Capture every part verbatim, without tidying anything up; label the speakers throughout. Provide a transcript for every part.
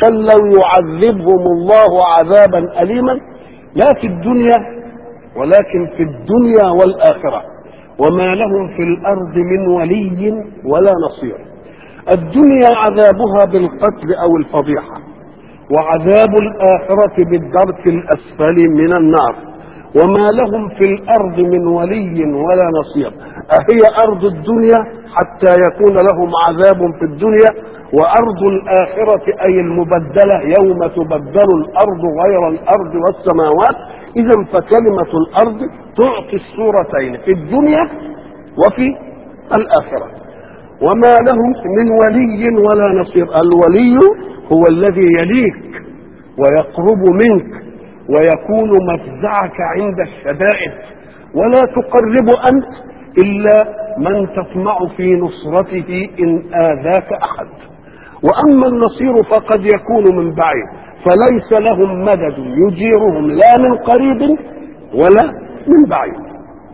Speaker 1: تولوا يعذبهم الله عذابا أليما، لا في الدنيا ولكن في الدنيا والآخرة، وما لهم في الأرض من ولي ولا نصير. الدنيا عذابها بالقتل أو الفضيحة، وعذاب الآخرة بالدرك الأسفل من النار، وما لهم في الأرض من ولي ولا نصير. أهي أرض الدنيا حتى يكون لهم عذاب في الدنيا، وأرض الآخرة أي المبدلة يوم تبدل الأرض غير الأرض والسماوات. إذن فكلمة الأرض تعطي الصورتين في الدنيا وفي الآخرة. وما لهم من ولي ولا نصير. الولي هو الذي يليك ويقرب منك ويكون مفزعك عند الشدائد، ولا تقرب أنت إلا من تطمع في نصرته إن آذاك أحد. وأما النصير فقد يكون من بعيد، فليس لهم مدد يجيرهم لا من قريب ولا من بعيد.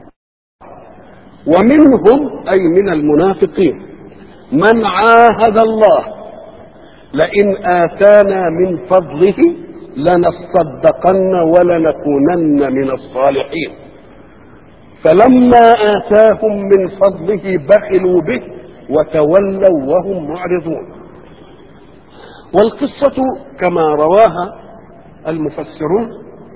Speaker 1: ومنهم أي من المنافقين من عاهد الله لئن آتانا من فضله لنصدقن ولنكونن من الصالحين، فلما آتاهم من فضله بخلوا به وتولوا وهم معرضون. والقصة كما رواها المفسرون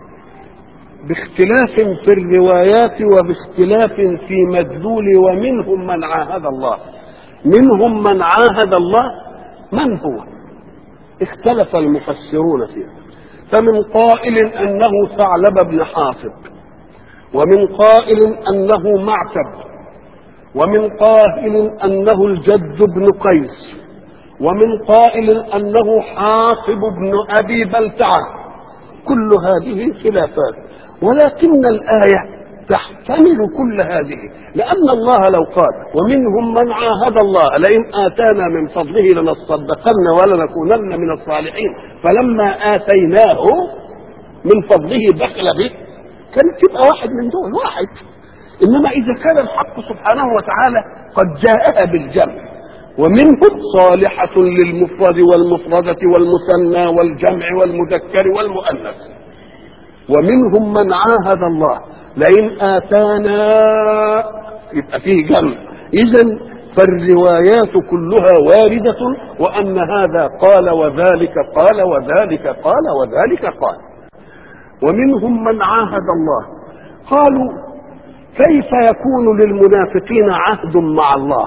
Speaker 1: باختلاف في الروايات وباختلاف في مدلول. ومنهم من عاهد الله، منهم من عاهد الله من هو؟ اختلف المفسرون فيها، فمن قائل أنه ثعلب بن حاطب، ومن قائل أنه معتب، ومن قائل أنه الجد بن قيس، ومن قائل أنه حاطب بن أبي بلتعة. كل هذه خلافات، ولكن الآية تحتمل كل هذه، لأن الله لو قال ومنهم من عاهد الله لئن آتانا من فضله لنصدقن ولنكونن من الصالحين فلما آتيناه من فضله بخل به، كان تبقى واحد من دول واحد. إنما إذا كان الحق سبحانه وتعالى قد جاءها بالجمع، ومنهم صالحة للمفرد والمفردة والمثنى والجمع والمذكر والمؤنث. ومنهم من عاهد الله لئن آتانا، يبقى فيه جمع. إذن فالروايات كلها واردة، وأن هذا قال وذلك قال وذلك قال وذلك قال. ومنهم من عاهد الله. قالوا كيف يكون للمنافقين عهد مع الله؟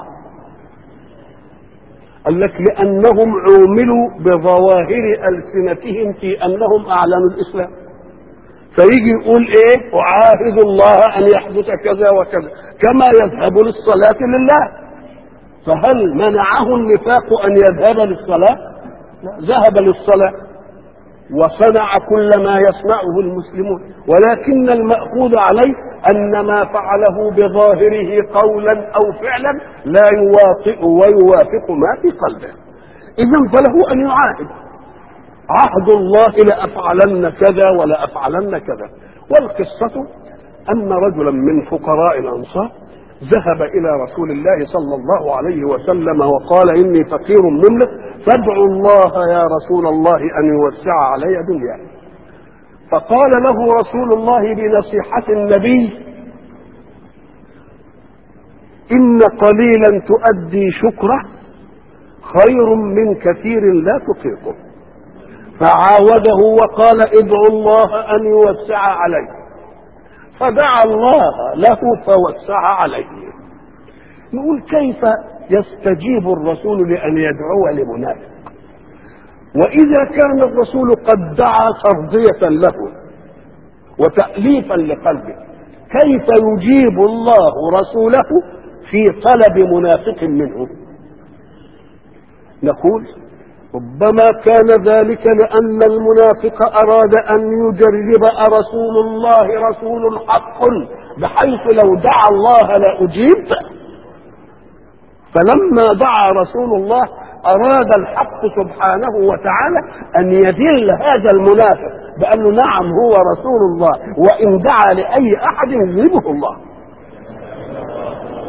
Speaker 1: قال لك لأنهم عوملوا بظواهر ألسنتهم في أنهم أعلنوا الإسلام، فيجي يقول إيه أعاهد الله أن يحدث كذا وكذا، كما يذهب للصلاة لله. فهل منعه النفاق أن يذهب للصلاة؟ لا، ذهب للصلاة وصنع كل ما يصنعه المسلمون، ولكن المأخوذ عليه أن ما فعله بظاهره قولا أو فعلا لا يواطئ ويوافق ما في قلبه. إذن فله أن يعاهد عهد الله لأفعلن كذا ولا أفعلن كذا. والقصة أن رجلا من فقراء الأنصار ذهب إلى رسول الله صلى الله عليه وسلم وقال إني فقير مملك فادعوا الله يا رسول الله أن يوسع علي دنياي. فقال له رسول الله بنصيحة النبي إن قليلا تؤدي شكره خير من كثير لا تطيقه. فعاوده وقال ادعوا الله أن يوسع عليه، فدعا الله له فوسع عليه. نقول كيف يستجيب الرسول لأن يدعو لمنافق؟ وإذا كان الرسول قد دعا ترضية له وتأليفا لقلبه، كيف يجيب الله رسوله في طلب منافق منه؟ نقول ربما كان ذلك لأن المنافق أراد أن يجرب رسول الله رسول حق، بحيث لو دعا الله لأجيب. فلما دعا رسول الله أراد الحق سبحانه وتعالى أن يدل هذا المنافق بأنه نعم هو رسول الله، وإن دعا لأي أحد يجيبه الله.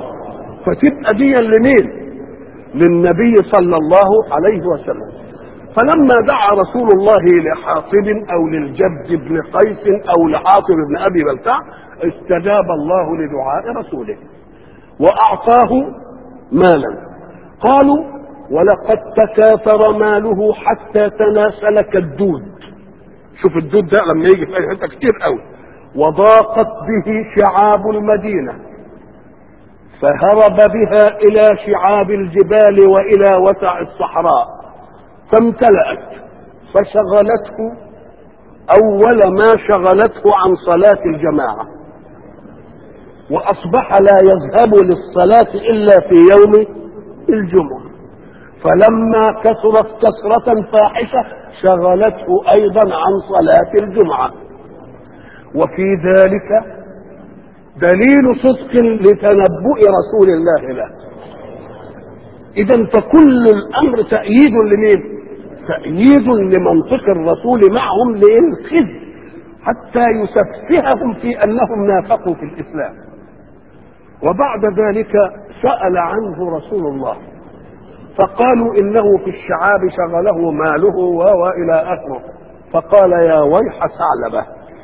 Speaker 1: فتبقى دي لمين؟ للنبي صلى الله عليه وسلم. فلما دعا رسول الله لحاطب او للجد بن قيس او لحاطب بن ابي بلتع استجاب الله لدعاء رسوله واعطاه مالا. قالوا ولقد تكاثر ماله حتى تناسل كالدود. شوف الدود ده لما يجي في اي حته كتير قوي. وضاقت به شعاب المدينه فهرب بها الى شعاب الجبال والى وسع الصحراء فامتلأت فشغلته اول ما شغلته عن صلاة الجماعة، واصبح لا يذهب للصلاة الا في يوم الجمعة. فلما كثرت كثرة فاحشة شغلته ايضا عن صلاة الجمعة. وفي ذلك دليل صدق لتنبؤ رسول الله له. اذا فكل الامر تأييد لمين؟ تأييد لمنطق الرسول معهم للخزي حتى يسفههم في انهم نافقوا في الاسلام. وبعد ذلك سأل عنه رسول الله فقالوا انه في الشعاب شغله ماله والى اخره. فقال يا ويح ثعلبه،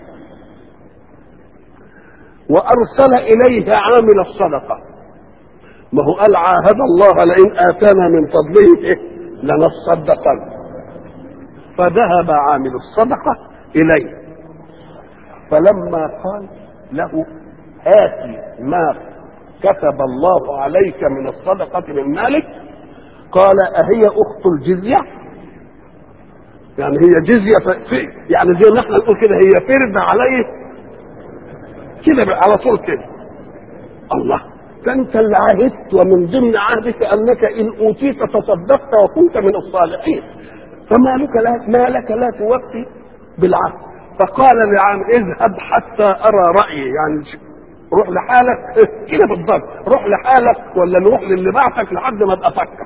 Speaker 1: وارسل اليه عامل الصدقه. ما هو قال عاهد الله لئن اتانا من فضله لنصدقن. فذهب عامل الصدقه اليه فلما قال له آتي ما كتب الله عليك من الصدقة من مالك، قال أهي أخت الجزية؟ يعني هي جزية في يعني زي ما احنا نقول كده هي فرد عليه كده على طول كده. الله، فأنت اللي عهدت ومن ضمن عهدك أنك إن أوتيت تصدقت وكنت من الصالحين، فما لك لا ما لك لا توفي بالعهد. فقال لعام اذهب حتى أرى رأيي، يعني روح لحالك كده بالضبط، روح لحالك ولا نروح للي بعتك لحد ما ابقى افكر.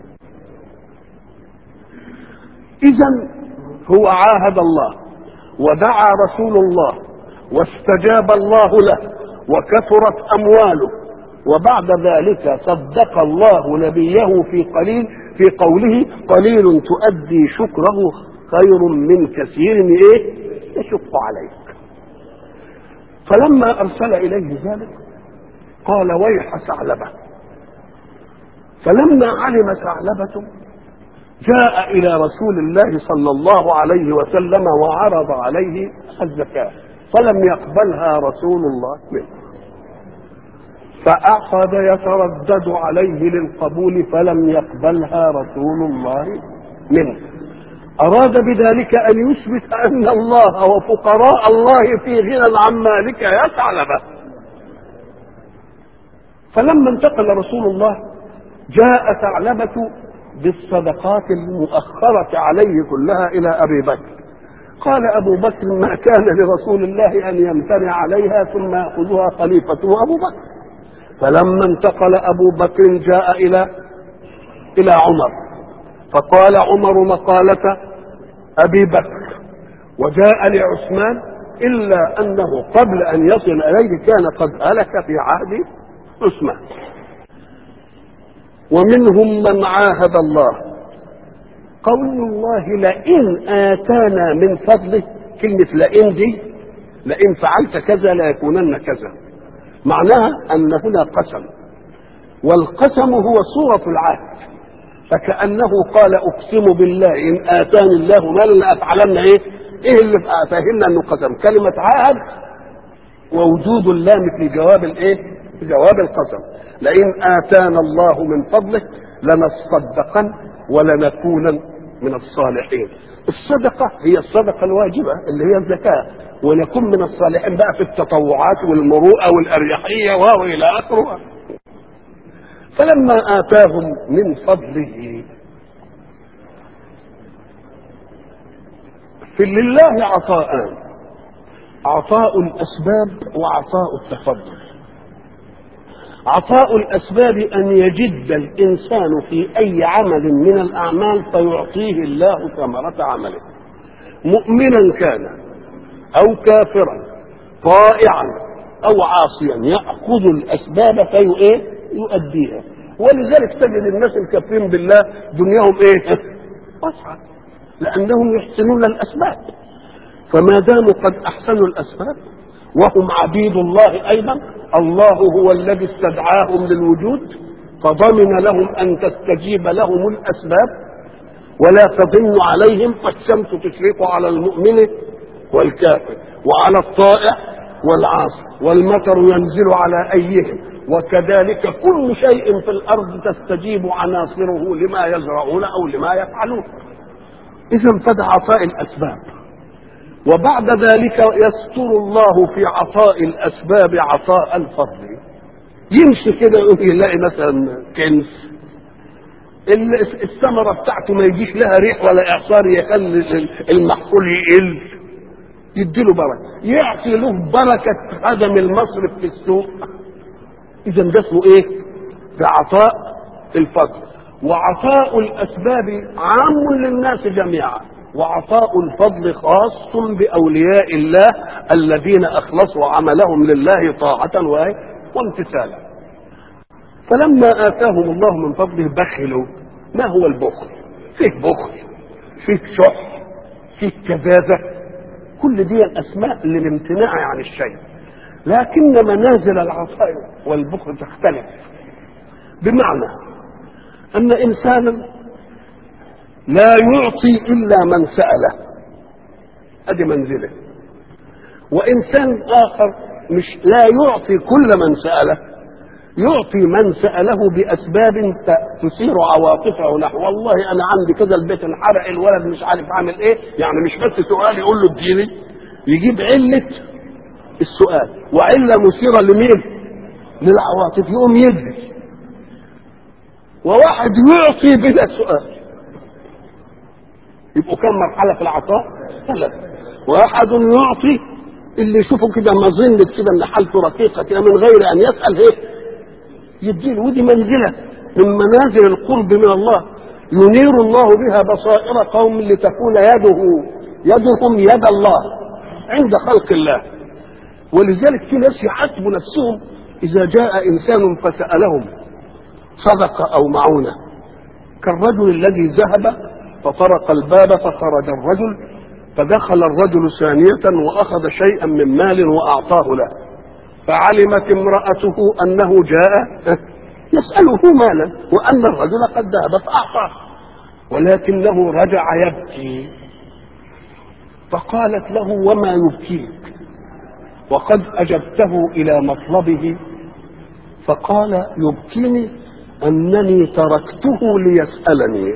Speaker 1: اذا هو عاهد الله ودعا رسول الله واستجاب الله له وكثرت امواله، وبعد ذلك صدق الله نبيه في قليل في قوله قليل تؤدي شكره خير من كثير ايه يشق عليك. فلما ارسل اليه ذلك قال ويح ثعلبه. فلما علم ثعلبة جاء الى رسول الله صلى الله عليه وسلم وعرض عليه الزكاة فلم يقبلها رسول الله منه، فأخذ يتردد عليه للقبول فلم يقبلها رسول الله منه. أراد بذلك أن يثبت أن الله وفقراء الله في غنى عن مالك يا ثعلبة. فلما انتقل رسول الله جاء ثعلبة بالصدقات المؤخرة عليه كلها إلى أبي بكر. قال أبو بكر ما كان لرسول الله أن يمتنع عليها ثم يأخذها خليفته أبو بكر. فلما انتقل أبو بكر جاء إلى إلى عمر فقال عمر مقالة أبي بكر وجاء لعثمان، إلا أنه قبل أن يصل إليه كان قد هلك في عهد عثمان. ومنهم من عاهد الله. قول الله لئن آتانا من فضله، كلمة لئن دي لئن فعلت كذا ليكونن كذا، معناها أن هنا قسم، والقسم هو صورة العهد، فكأنه قال أقسم بالله إن آتاني الله مالا لأفعلن إيه؟ إيه اللي فهمنا أنه قسم؟ كلمة عهد ووجود اللام في جواب الإيه؟ في جواب القسم. لئن آتانا الله من فضله لنصدقن ولنكونن من الصالحين. الصدقة هي الصدقة الواجبة اللي هي الزكاة، ونكون من الصالحين بقى في التطوعات والمروءة والأريحية وإلى آخره. فلما آتاهم من فضله، في لله عطاءان: عطاء الأسباب وعطاء التفضل. عطاء الأسباب أن يجد الإنسان في أي عمل من الأعمال فيعطيه الله ثمرة عمله، مؤمنا كان أو كافرا، طائعا أو عاصيا، يأخذ الأسباب في إيه؟ يؤديها. ولذلك تجد الناس الكافرين بالله دنياهم إيه؟ واسعة، لأنهم يحسنون الأسباب. فما داموا قد أحسنوا الأسباب وهم عبيد الله أيضا، الله هو الذي استدعاهم للوجود فضمن لهم أن تستجيب لهم الأسباب ولا تضن عليهم، فالشمس تشرق على المؤمن والكافر وعلى الطائع والعاصي والمطر ينزل على أيهم، وكذلك كل شيء في الأرض تستجيب عناصره لما يزرعون أو لما يفعلون. إذن فده عطاء الأسباب. وبعد ذلك يستر الله في عطاء الأسباب عطاء الفضل. يمشي كده يلاقي مثلا كنز الثمرة بتاعته ما يجيش لها ريح ولا إعصار يخلي المحصول يقل، يديله بركة، يعطي له بركة عدم المصرف في السوق. إذا ده اسمه إيه؟ بعطاء الفضل. وعطاء الأسباب عام للناس جميعا، وعطاء الفضل خاص بأولياء الله الذين أخلصوا عملهم لله طاعة وامتثالا. فلما آتاهم الله من فضله بخلوا. ما هو البخل؟ فيه بخل، فيه شح، فيه كذابة، كل دي الأسماء للامتناع عن الشيء. لكن منازل العطاء والبخل تختلف، بمعنى أن إنسانا لا يعطي إلا من سأله، هذه منزله. وإنسان آخر مش لا يعطي كل من سأله، يعطي من سأله بأسباب تثير عواطفه نحو والله أنا عندي كذا البيت انحرق، الولد مش عارف عامل إيه، يعني مش بس سؤال يقول له اديني، يجيب علة السؤال وعلة مثيرة لمين؟ للعواطف، يقوم يدي. وواحد يعطي بلا سؤال. يبقوا كم مرحلة في العطاء؟ ثلاث. واحد يعطي اللي يشوفه كده مظنة كده ان حالته رقيقة كده من غير ان يسأل ايه يديله، ودي منزلة من منازل القرب من الله ينير الله بها بصائر قوم لتكون يده يدهم يد الله عند خلق الله. ولذلك في ناس يحاسبوا نفسهم إذا جاء إنسان فسألهم صدقة أو معونة، كالرجل الذي ذهب فطرق الباب فخرج الرجل، فدخل الرجل ثانية وأخذ شيئا من مال وأعطاه له، فعلمت امرأته أنه جاء يسأله مالا وأن الرجل قد ذهب فأعطاه، ولكنه رجع يبكي، فقالت له وما يبكيك وقد أجبته إلى مطلبه؟ فقال يبكيني أنني تركته ليسألني.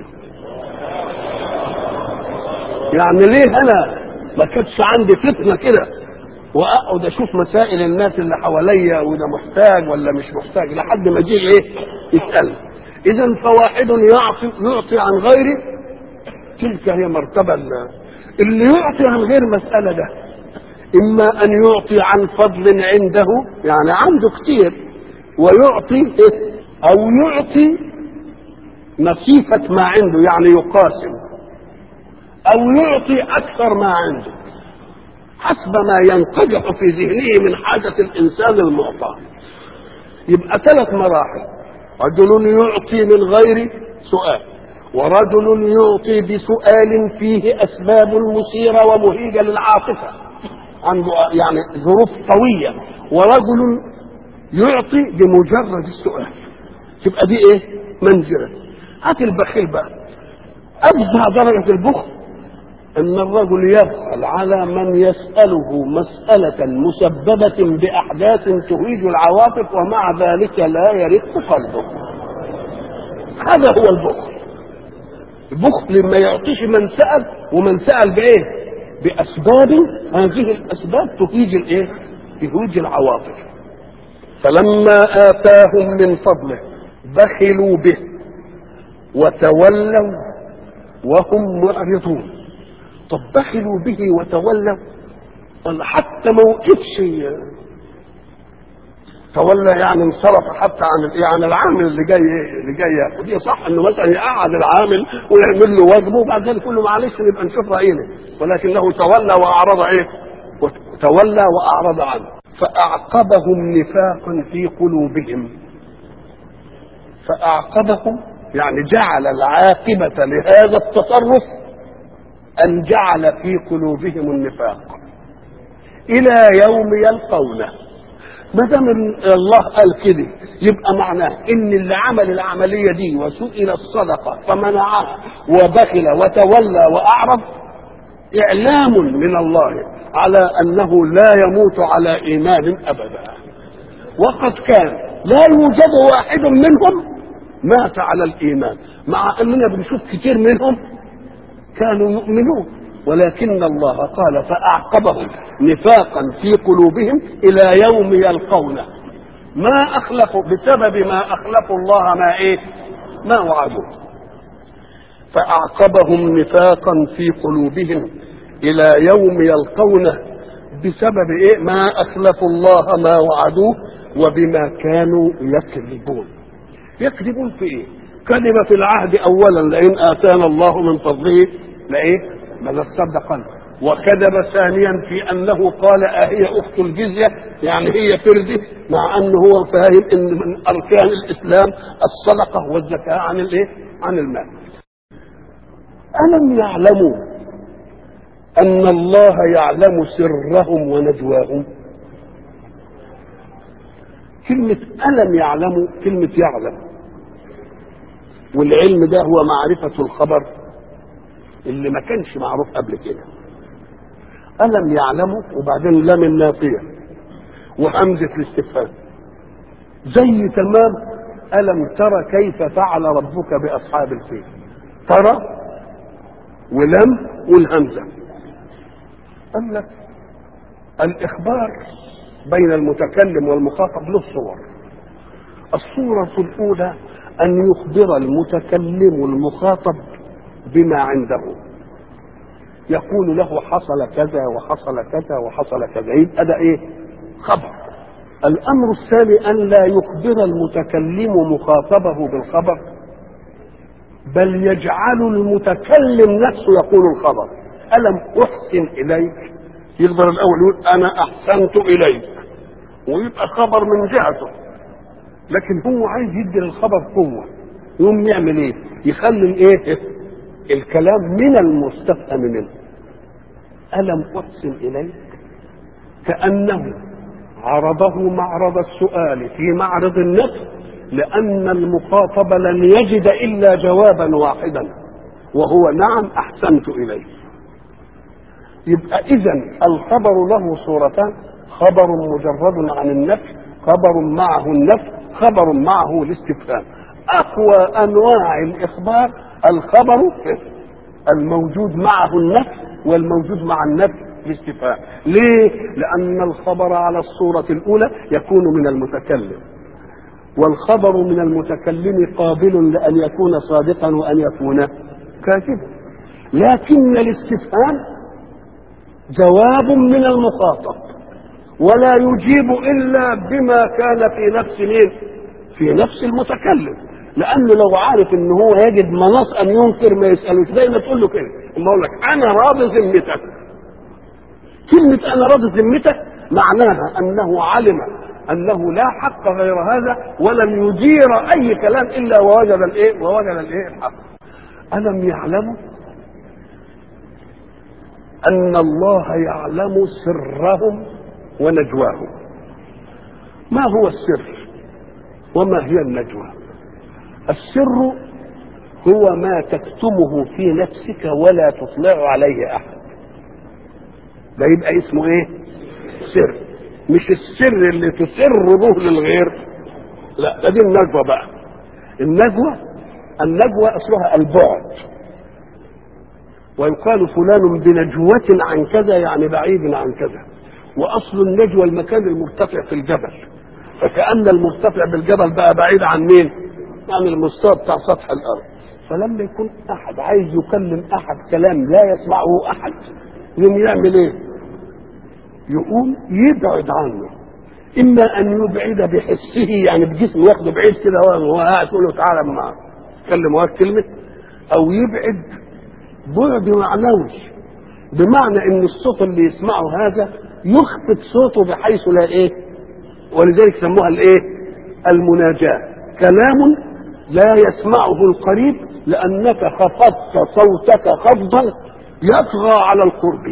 Speaker 1: يعني ليه أنا ما كانتش عندي فتنة كده واقعد اشوف مسائل الناس اللي حواليا وده محتاج ولا مش محتاج لحد ما يجي ايه يسال. اذا فواحد يعطي يعطي عن غيره، تلك هي مرتبه اللي يعطي عن غير مساله. ده اما ان يعطي عن فضل عنده، يعني عنده كتير ويعطي إيه؟ او يعطي نصيفه ما عنده، يعني يقاسم، او يعطي اكثر ما عنده حسب ما ينقدح في ذهنه من حاجة الإنسان المعطى. يبقى ثلاث مراحل: رجل يعطي من غير سؤال، ورجل يعطي بسؤال فيه أسباب مثيرة ومهيجة للعاطفة عنده يعني ظروف قوية، ورجل يعطي بمجرد السؤال. تبقى دي ايه؟ منزلة. هات البخيل بقى، أبزع درجة البخل ان الرجل يبخل على من يسأله مسألة مسببة بأحداث تهيج العواطف ومع ذلك لا يرق قلبه. هذا هو البخل. البخل لما يعطيش من سأل، ومن سأل بايه؟ بأسباب، هذه الأسباب تهيج الايه؟ تهيج العواطف. فلما آتاهم من فضله بخلوا به وتولوا وهم معرضون. طب بخلوا به وتولوا، ولا حتى ما وقفش تولى يعني انصرف حتى عن يعني العامل اللي جاي اللي جاي ياخد. دي صح انه مثلا يقعد العامل ويعمل له واجبه وبعد ذلك كله معلش نبقى نشوف راينا، ولكنه تولى واعرض ايه؟ تولى واعرض عنه، فاعقبهم نفاقا في قلوبهم. فاعقبهم يعني جعل العاقبه لهذا التصرف أن جعل في قلوبهم النفاق إلى يوم يلقونه. ما دام الله قال كده يبقى معناه ان اللي عمل العمليه دي وسئل الصدقه فمنعها وبخل وتولى واعرض اعلام من الله على انه لا يموت على ايمان ابدا. وقد كان لا يوجد واحد منهم مات على الايمان، مع اننا بنشوف كتير منهم كانوا يؤمنون، ولكن الله قال فأعقبهم نفاقا في قلوبهم إلى يوم يلقونه ما أخلفوا بسبب ما أخلفوا الله ما إيه ما وعدوه. فأعقبهم نفاقا في قلوبهم إلى يوم يلقونه بسبب إيه ما أخلفوا الله ما وعدوه وبما كانوا يكذبون. يكذبون في إيه؟ كلمة العهد أولا لئن آتانا الله من فضله لإيه لنصدقن، وكذب ثانيا في انه قال اهي اخت الجزيه يعني هي فرده، مع انه هو فاهم ان من اركان الاسلام الصدقه والزكاه عن الايه عن المال. الم يعلموا ان الله يعلم سرهم ونجواهم؟ كلمه الم يعلموا كلمه يعلم، والعلم ده هو معرفه الخبر اللي ما كانش معروف قبل كده. ألم يعلموا وبعدين لام النافية وهمزة الاستفهام زي تمام ألم ترى كيف فعل ربك بأصحاب الفيل. ترى ولم والهمزة. قال لك الإخبار بين المتكلم والمخاطب له صور. الصورة الأولى أن يخبر المتكلم المخاطب بما عنده، يقول له حصل كذا وحصل كذا وحصل كذا، يبقى ده ايه خبر. الامر الثاني ان لا يخبر المتكلم مخاطبه بالخبر، بل يجعل المتكلم نفسه يقول الخبر. الم احسن اليك، يقدر الاول يقول انا احسنت اليك ويبقى خبر من جهته، لكن هو عايز يدي للخبر قوه، يقوم يعمل ايه يخلي الايه الكلام من المستفهم منه. ألم أحسن إليك كأنه عرضه معرض السؤال في معرض النفي، لأن المخاطب لن يجد إلا جوابا واحدا وهو نعم أحسنت إليك. يبقى إذن الخبر له صورتان، خبر مجرد عن النفي، خبر معه النفي، خبر معه الاستفهام. أقوى أنواع الإخبار الخبر الموجود معه النفي والموجود مع النفي الاستفهام. ليه؟ لأن الخبر على الصورة الأولى يكون من المتكلم، والخبر من المتكلم قابل لأن يكون صادقا وأن يكون كاذبا، لكن الاستفهام جواب من المخاطب ولا يجيب إلا بما كان في نفس مين؟ في نفس المتكلم، لأنه لو عارف إن هو يجد مناص أن ينكر ما يسألوش، زي ما تقول له كده، أما أقول لك أنا راضي ذمتك. كلمة أنا راضي ذمتك معناها أنه علم أنه لا حق غير هذا ولم يدير أي كلام إلا ووجد الإيه؟ ووجد الإيه؟ الحق. ألم يعلموا أن الله يعلم سرهم ونجواهم؟ ما هو السر وما هي النجوى؟ السر هو ما تكتمه في نفسك ولا تطلع عليه احد، ده يبقى اسمه ايه؟ سر. مش السر اللي تسر به للغير، لا ده دي النجوى بقى. النجوى النجوى اصلها البعد، ويقال فلان بنجوة عن كذا يعني بعيد عن كذا. واصل النجوى المكان المرتفع في الجبل، فكأن المرتفع بالجبل بقى بعيد عن مين؟ عن المستوى بتاع سطح الارض. فلما يكون احد عايز يكلم احد كلام لا يسمعه احد، يقوم يعمل ايه؟ يقوم يبعد عنه، اما ان يبعد بحسه يعني بجسمه ياخده بعيد كده وهو قاعد يقول له تعالى ما اتكلم وقت كلمه، او يبعد بعد معنوي بمعنى ان الصوت اللي يسمعه هذا يخفت صوته بحيث لا ايه، ولذلك سموها الايه؟ المناجاه. كلام لا يسمعه القريب لأنك خفضت صوتك خفضا يطغى على القرب،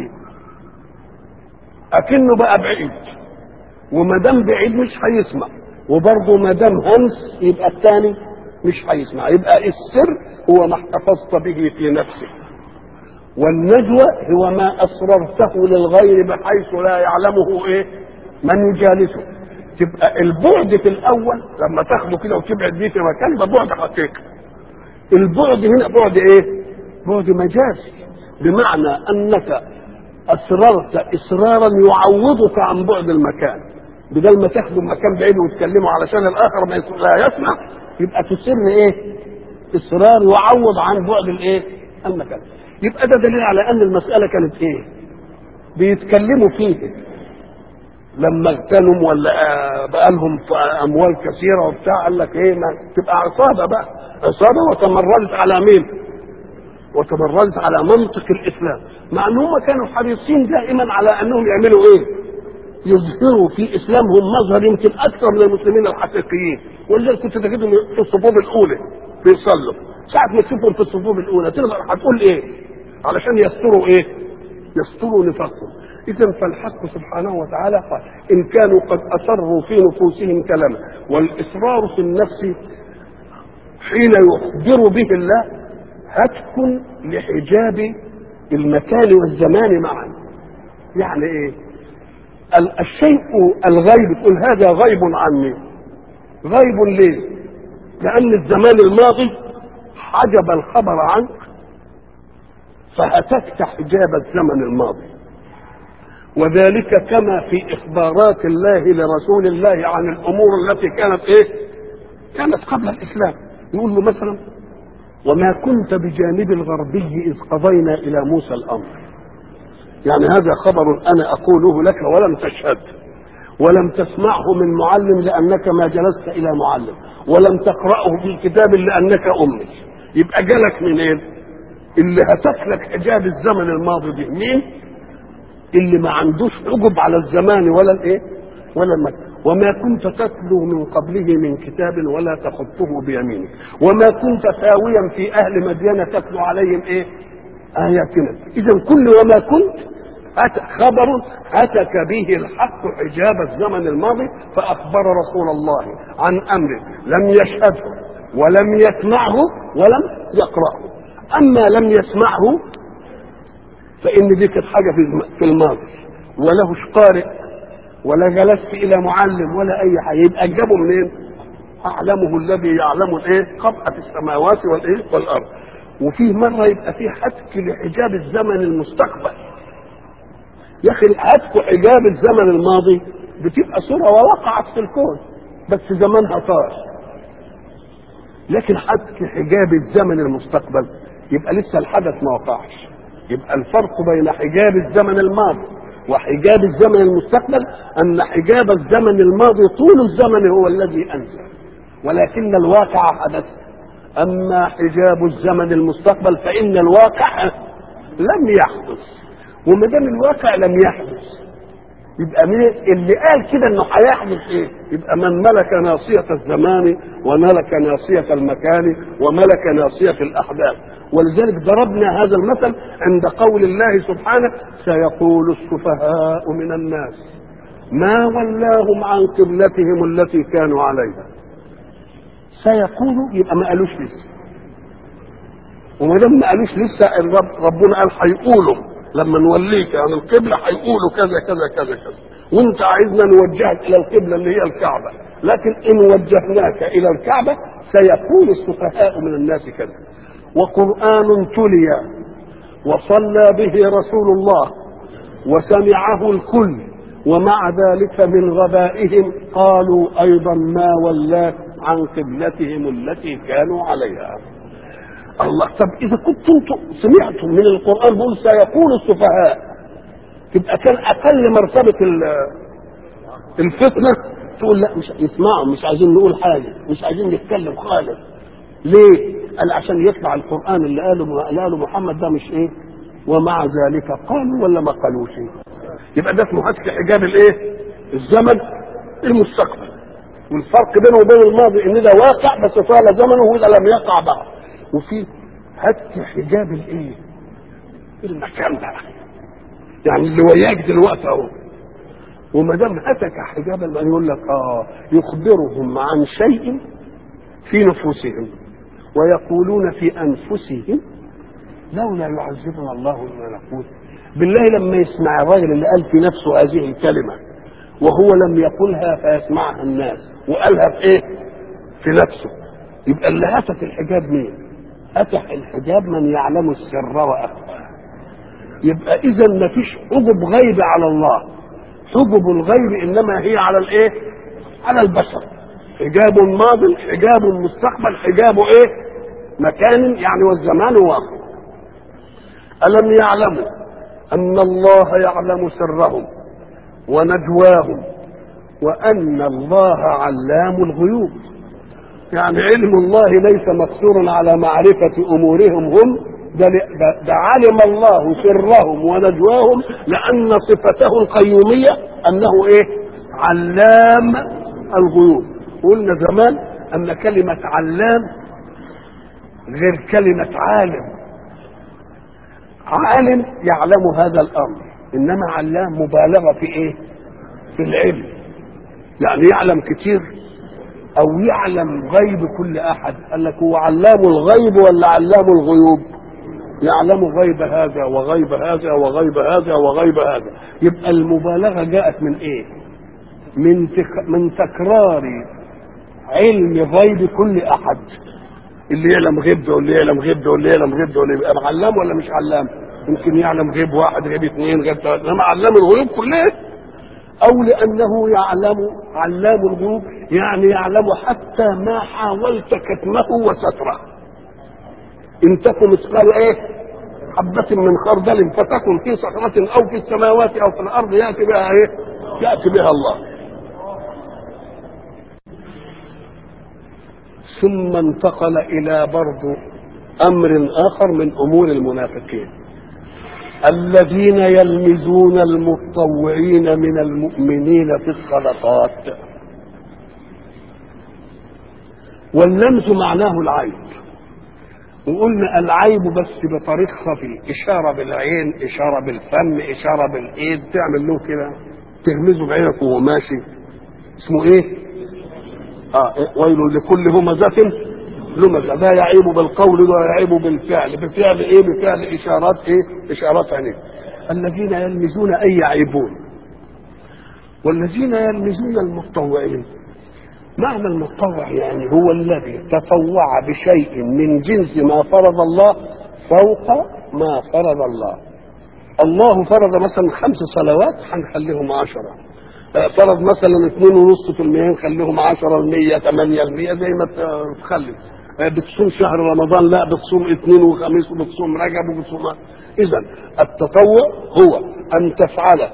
Speaker 1: اكنه بقى بعيد، وما دام بعيد مش هيسمع، وبرضه ما دام همس يبقى الثاني مش هيسمع. يبقى السر هو ما احتفظت به في نفسك، والنجوى هو ما اسررته للغير بحيث لا يعلمه ايه من يجالسه. تبقى البعد في الاول لما تاخده كده وتبعد بيه في مكان ده بعد حقيقي. البعد هنا بعد ايه؟ بعد مجازي، بمعنى انك اسررت اصرارا يعوضك عن بعد المكان. بدل ما تاخده مكان بعيد وتكلمه علشان الاخر ما يسمع لا يسمع، يبقى تسر ايه؟ اصرار يعوض عن بعد الايه؟ المكان. يبقى ده دليل على ان المساله كانت ايه؟ بيتكلموا فيه لما اغتنم ولا بقى لهم اموال كثيره وبتاع، قال لك ايه؟ ما تبقى عصابه بقى، عصابه وتمردت على مين؟ وتمردت على منطق الاسلام، مع ان هم كانوا حريصين دائما على انهم يعملوا ايه؟ يظهروا في اسلامهم مظهر يمكن اكثر من المسلمين الحقيقيين. ولذلك كنت تجدهم في الصفوف الاولى بيصلوا، ساعه ما تشوفهم في الصفوف الاولى تقدر هتقول ايه؟ علشان يستروا ايه؟ يستروا نفاقهم. اذا فالحق سبحانه وتعالى قال ان كانوا قد اسروا في نفوسهم كلاما، والاصرار في النفس حين يخبر به الله هتك لحجاب المكان والزمان معا. يعني ايه؟ الشيء الغيب تقول هذا غيب عني. غيب ليه؟ لان الزمان الماضي حجب الخبر عنك فهتكت حجاب الزمن الماضي. وذلك كما في اخبارات الله لرسول الله عن الامور التي كانت ايه؟ كانت قبل الاسلام. يقول له مثلا وما كنت بجانب الغربي اذ قضينا الى موسى الامر. يعني هذا خبر انا اقوله لك ولم تشهد ولم تسمعه من معلم لانك ما جلست الى معلم، ولم تقراه في كتاب لانك امي. يبقى جالك منين؟ اللي هتك لك حجاب الزمن الماضي به مين؟ اللي ما عندوش حجب على الزمان ولا الايه ولا المكان. وما كنت تتلو من قبله من كتاب ولا تخطه بيمينك وما كنت ساويا في اهل مدين تتلو عليهم ايه؟ اياتنا. اذا كل وما كنت خبر هتك به الحق حجاب الزمن الماضي، فاخبر رسول الله عن امر لم يشهده ولم يسمعه ولم يقرأه. اما لم يسمعه فان دي كانت حاجه في الماضي، ولهش قارئ ولا جلست الى معلم ولا اي حاجه، يبقى جابه منين؟ اعلمه الذي يعلم الايه؟ خبأة السماوات والايه؟ والارض. وفيه مره يبقى فيه حتك لحجاب الزمن المستقبل. يا اخي هتك حجاب الزمن الماضي بتبقى صوره ووقعت في الكون بس زمانها طار، لكن حتك حجاب الزمن المستقبل يبقى لسه الحدث ما وقعش. يبقى الفرق بين حجاب الزمن الماضي وحجاب الزمن المستقبل ان حجاب الزمن الماضي طول الزمن هو الذي انسى ولكن الواقع حدث. اما حجاب الزمن المستقبل فان الواقع لم يحدث، وما دام الواقع لم يحدث يبقى مين اللي قال كده انه هيحدث ايه؟ يبقى من ملك ناصية الزمان وملك ناصية المكان وملك ناصية الاحداث. ولذلك ضربنا هذا المثل عند قول الله سبحانه سيقول السفهاء من الناس ما ولاهم عن قبلتهم التي كانوا عليها. سيقولوا يبقى ما قالوش لسه، وما دام ما قالوش لسه الرب ربنا قال هيقولوا لما نوليك عن القبله هيقولوا كذا كذا كذا كذا، وانت عايزنا نوجهك الى القبله اللي هي الكعبه، لكن ان وجهناك الى الكعبه سيقول السفهاء من الناس كذا. وقرآن تلي وصلى به رسول الله وسمعه الكل ومع ذلك من غبائهم قالوا ايضا ما ولاك عن قبلتهم التي كانوا عليها. الله، طب اذا كنتم سمعتم من القرآن بيقول سيقول السفهاء، تبقى كان اقل مرتبة الفتنة تقول لا مش يسمعوا، مش عايزين نقول حاجة، مش عايزين نتكلم خالص. ليه؟ قال عشان يطلع القرآن اللي قاله اللي قاله محمد ده مش ايه؟ ومع ذلك قالوا ولا ما قالوش؟ يبقى ده اسمه هتك حجاب الايه؟ الزمن المستقبل. والفرق بينه وبين الماضي ان ده واقع بس طال زمنه واذا لم يقع بعد. وفي هتك حجاب الايه؟ المكان بقى، يعني اللي وياك دلوقتي اهو. وما دام هتك حجابا يقول لك اه يخبرهم عن شيء في نفوسهم ويقولون في انفسهم لولا يعذبنا الله بما نقول. بالله لما يسمع الراجل اللي قال في نفسه هذه الكلمه وهو لم يقلها فيسمعها الناس وقالها في ايه؟ في نفسه، يبقى اللي هتك الحجاب مين؟ هتك الحجاب من يعلم السر واخفى. يبقى اذا ما فيش حجب غيب على الله، حجب الغيب انما هي على الايه؟ على البشر. حجاب ماضي، حجاب مستقبل، حجاب ايه؟ مكان يعني والزمان واقع. ألم يعلموا أن الله يعلم سرهم ونجواهم وأن الله علام الغيوب. يعني علم الله ليس مقصورا على معرفة أمورهم هم، ده, ده علم الله سرهم ونجواهم لأن صفته القيومية أنه إيه؟ علام الغيوب. قلنا زمان أن كلمة علام غير كلمة عالم. عالم يعلم هذا الامر، انما علام مبالغه في ايه؟ في العلم، يعني يعلم كتير او يعلم غيب كل احد. قال لك هو علام الغيب ولا علام الغيوب؟ يعلم غيب هذا وغيب هذا وغيب هذا وغيب هذا. يبقى المبالغه جاءت من ايه؟ من تك... من تكرار علم غيب كل احد. اللي يعلم غيب ده واللي يعلم غيب ده واللي يعلم غيب ده واللي يبقى علام ولا مش علام؟ يمكن يعلم غيب واحد، غيب اثنين، غيب ثلاثة، انما علام الغيوب كلها. او لانه يعلم علام الغيوب يعني يعلم حتى ما حاولت كتمه وستره. ان تكن مثقال ايه؟ حبة من خردل فتكن في صخرة او في السماوات او في الارض ياتي بها ايه؟ ياتي بها الله. ثم انتقل الى برضو امر اخر من امور المنافقين الذين يلمزون المتطوعين من المؤمنين في الصدقات. واللمز معناه العيب، وقلنا العيب بس بطريق خفي، اشاره بالعين، اشاره بالفم، اشاره بالايد، تعمل له كده تغمزه بعينك وهو ماشي، اسمه ايه؟ اه ويل لكل همزة لمزة. ده يعيب بالقول ده يعيب بالفعل. بفعل ايه؟ بفعل اشارات ايه؟ اشارات عينيه. الذين يلمزون اي يعيبون. والذين يلمزون المتطوعين، معنى المتطوع يعني هو الذي تطوع بشيء من جنس ما فرض الله فوق ما فرض الله. الله فرض مثلا خمس صلوات هنخليهم عشرة، فرض مثلا اثنين ونص في المية نخليهم عشرة المية، ثمانية المية زي ما تخلي. بتصوم شهر رمضان لا بتصوم اثنين وخميس وبتصوم رجب وبتصوم. اذا التطوع هو ان تفعل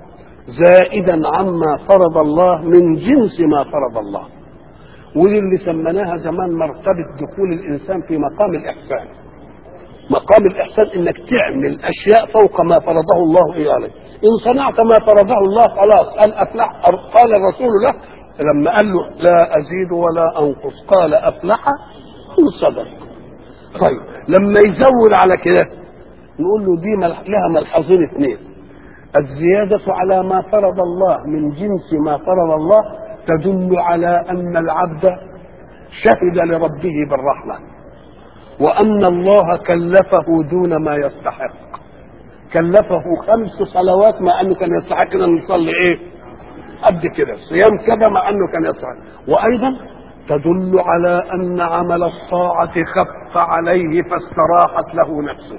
Speaker 1: زائدا عما فرض الله من جنس ما فرض الله. ودي اللي سميناها زمان مرتبة دخول الانسان في مقام الاحسان. مقام الاحسان انك تعمل اشياء فوق ما فرضه الله ايه عليك. ان صنعت ما فرضه الله خلاص قال افلح. قال الرسول له لما قال له لا ازيد ولا انقص قال افلح ان صدق. طيب لما يزود على كده نقول له دي لها ملحظين اثنين. الزيادة على ما فرض الله من جنس ما فرض الله تدل على ان العبد شهد لربه بالرحمة وان الله كلفه دون ما يستحق. كلفه خمس صلوات مع انه كان يستحق ان يصلي ايه؟ قد كده. صيام كذا مع انه كان يستحق. وايضا تدل على ان عمل الطاعة خف عليه فاستراحت له نفسه.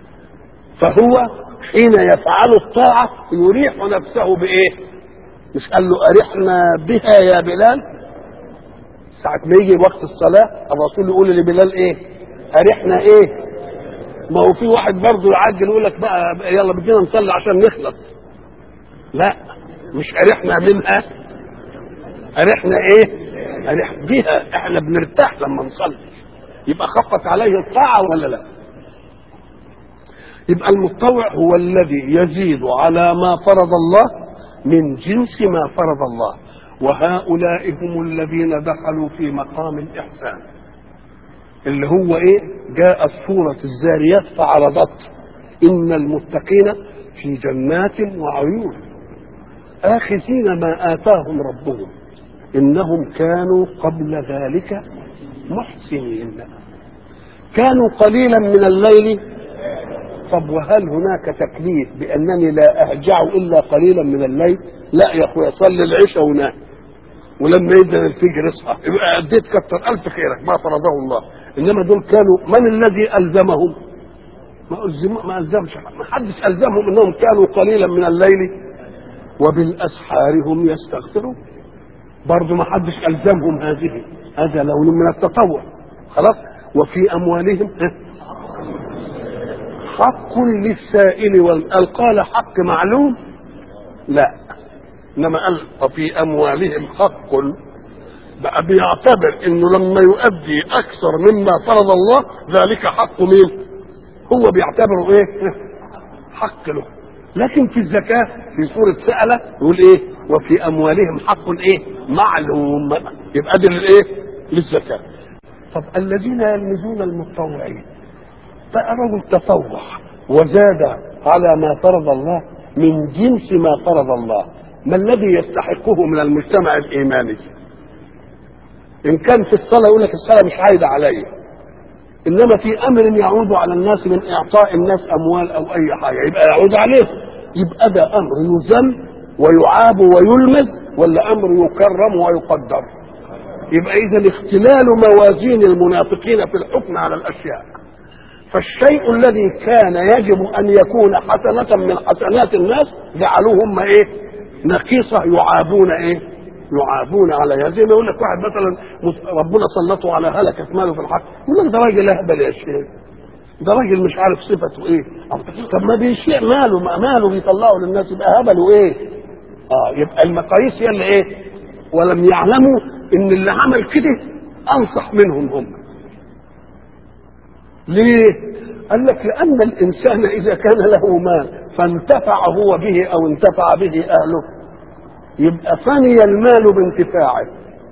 Speaker 1: فهو حين يفعل الطاعة يريح نفسه بايه؟ مش قال له ارحنا بها يا بلال؟ ساعة ما يجي وقت الصلاة الرسول يقول لبلال ايه؟ ارحنا ايه؟ ما هو في واحد برضه يعجل يقول لك بقى يلا بدينا نصلي عشان نخلص. لا مش ارحنا منها، ارحنا ايه؟ ارح بها. احنا بنرتاح لما نصلي. يبقى خفت عليه الطاعة ولا لا؟ يبقى المتطوع هو الذي يزيد على ما فرض الله من جنس ما فرض الله. وهؤلاء هم الذين دخلوا في مقام الإحسان اللي هو ايه؟ جاءت سورة الزاريات فعرضت إن المتقين في جنات وعيون آخذين ما آتاهم ربهم إنهم كانوا قبل ذلك محسنين. كانوا قليلا من الليل. طب وهل هناك تكليف بأنني لا أهجع إلا قليلا من الليل؟ لا يا أخويا، صلي العشاء ونام، ولما يبدأ الفجر اصحى، يبقى أديت كتر ألف خيرك ما فرضه الله. إنما دول كانوا من الذي ألزمهم؟ ما ألزم ما ألزمش، ما حدش ألزمهم إنهم كانوا قليلا من الليل وبالأسحار هم يستغفرون. برضه ما حدش ألزمهم هذه، هذا لون من التطوع. خلاص. وفي أموالهم حق للسائل والقال. قال حق معلوم؟ لا، إنما قال وفي أموالهم حق، بقى بيعتبر إنه لما يؤدي أكثر مما فرض الله ذلك حق مين؟ هو بيعتبره إيه؟ حق له. لكن في الزكاة في سورة سألة يقول إيه؟ وفي أموالهم حق إيه؟ معلوم. يبقى دي للإيه؟ للزكاة. طب الذين يلمزون المتطوعين، بقى رجل تطوع وزاد على ما فرض الله من جنس ما فرض الله، ما الذي يستحقه من المجتمع الإيماني؟ إن كان في الصلاة يقول لك الصلاة مش عايدة علي، إنما في أمر يعود على الناس من إعطاء الناس أموال أو أي حاجة يبقى يعود عليه. يبقى ده أمر يذم ويعاب ويلمز، ولا أمر يكرم ويقدر؟ يبقى إذا اختلال موازين المنافقين في الحكم على الأشياء. فالشيء الذي كان يجب أن يكون حسنة من حسنات الناس جعلوه هم إيه؟ نقيصة، يعابون إيه؟ يعابون عليها. زي ما يقول لك واحد مثلا ربنا سلطه على هلكة ماله في الحق، يقول لك ده راجل اهبل يا شيخ، ده راجل مش عارف صفته ايه. طب ما بيشيع ماله، ما ماله بيطلعه للناس، يبقى هبله ايه؟ اه يبقى المقاييس هي اللي ايه؟ ولم يعلموا ان اللي عمل كده انصح منهم هم. ليه؟ قال لك لان الانسان اذا كان له مال فانتفع هو به او انتفع به اهله يبقى فني المال بانتفاعه،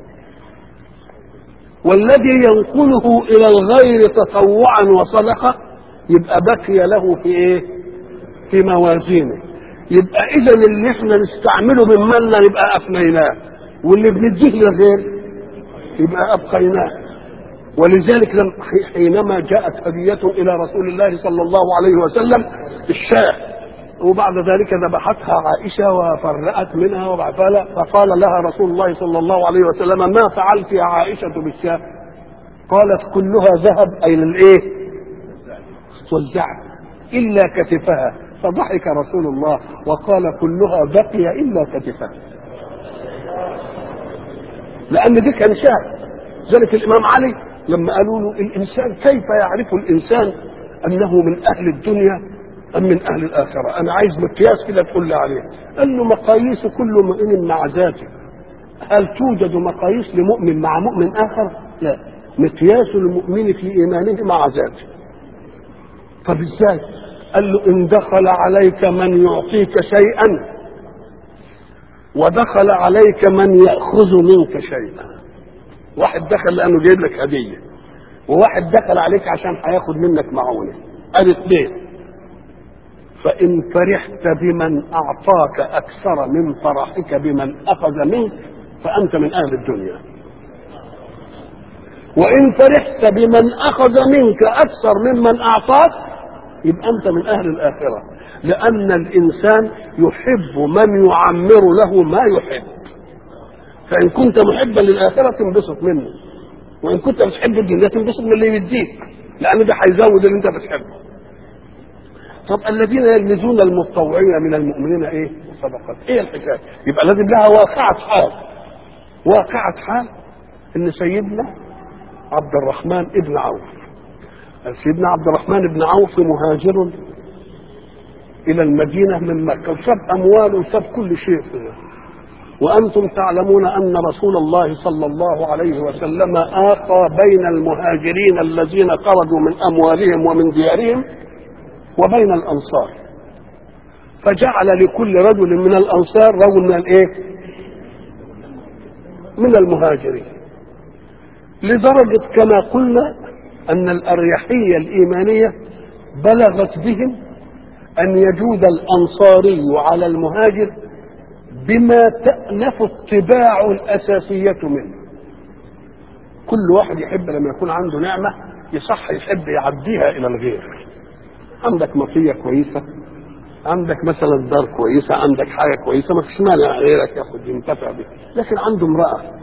Speaker 1: والذي ينقله الى الغير تطوعا وصدقه يبقى بقي له في ايه؟ في موازينه. يبقى اذا اللي احنا نستعمله من مالنا يبقى افنيناه، واللي بنديه للغير يبقى ابقيناه. ولذلك حينما جاءت هدية الى رسول الله صلى الله عليه وسلم الشاة، وبعد ذلك ذبحتها عائشة وفرقت منها وبعدها، فقال لها رسول الله صلى الله عليه وسلم ما فعلت يا عائشة بالشاة؟ قالت كلها ذهب، أي للإيه؟ والزعم إلا كتفها. فضحك رسول الله وقال كلها بقي إلا كتفها، لأن دي كان شاة. ذلك الإمام علي لما قالوا له الإنسان كيف يعرف الإنسان أنه من أهل الدنيا أم من أهل الآخرة؟ أنا عايز مقياس كده تقول لي عليه. قال له مقاييس كل مؤمن مع ذاته. هل توجد مقاييس لمؤمن مع مؤمن آخر؟ لا، مقياس المؤمن في إيمانه مع ذاته. طب إزاي؟ قال له إن دخل عليك من يعطيك شيئا ودخل عليك من يأخذ منك شيئا. واحد دخل لأنه جايب لك هدية، وواحد دخل عليك عشان هياخد منك معونة. قال اثنين، فإن فرحت بمن أعطاك أكثر من فرحك بمن أخذ منك فأنت من أهل الدنيا، وإن فرحت بمن أخذ منك أكثر ممن أعطاك يبقى أنت من أهل الآخرة. لأن الإنسان يحب من يعمر له ما يحب، فإن كنت محبا للآخرة تنبسط منه، وإن كنت بتحب الدنيا تنبسط من اللي يديك، لأن ده هيزود اللي أنت بتحبه. طب الذين يلمزون المتطوعين من المؤمنين ايه؟ صدقات. ايه الحكايه؟ يبقى لازم لها واقعة حال. واقعة حال ان سيدنا عبد الرحمن ابن عوف، سيدنا عبد الرحمن ابن عوف مهاجر الى المدينة من مكة، وساب امواله وساب كل شيء فيها. وانتم تعلمون ان رسول الله صلى الله عليه وسلم آخى بين المهاجرين الذين خرجوا من اموالهم ومن ديارهم وبين الأنصار، فجعل لكل رجل من الأنصار رجل من الإيه؟ من المهاجرين، لدرجة كما قلنا أن الأريحية الإيمانية بلغت بهم أن يجود الأنصاري على المهاجر بما تأنف الطباع الأساسية منه. كل واحد يحب لما يكون عنده نعمة يصح يحب يعديها إلى الغير. عندك مطية كويسة، عندك مثلا دار كويسة، عندك حاجة كويسة، ما فيش مانع غيرك ياخد ينتفع بها. لكن عنده امرأة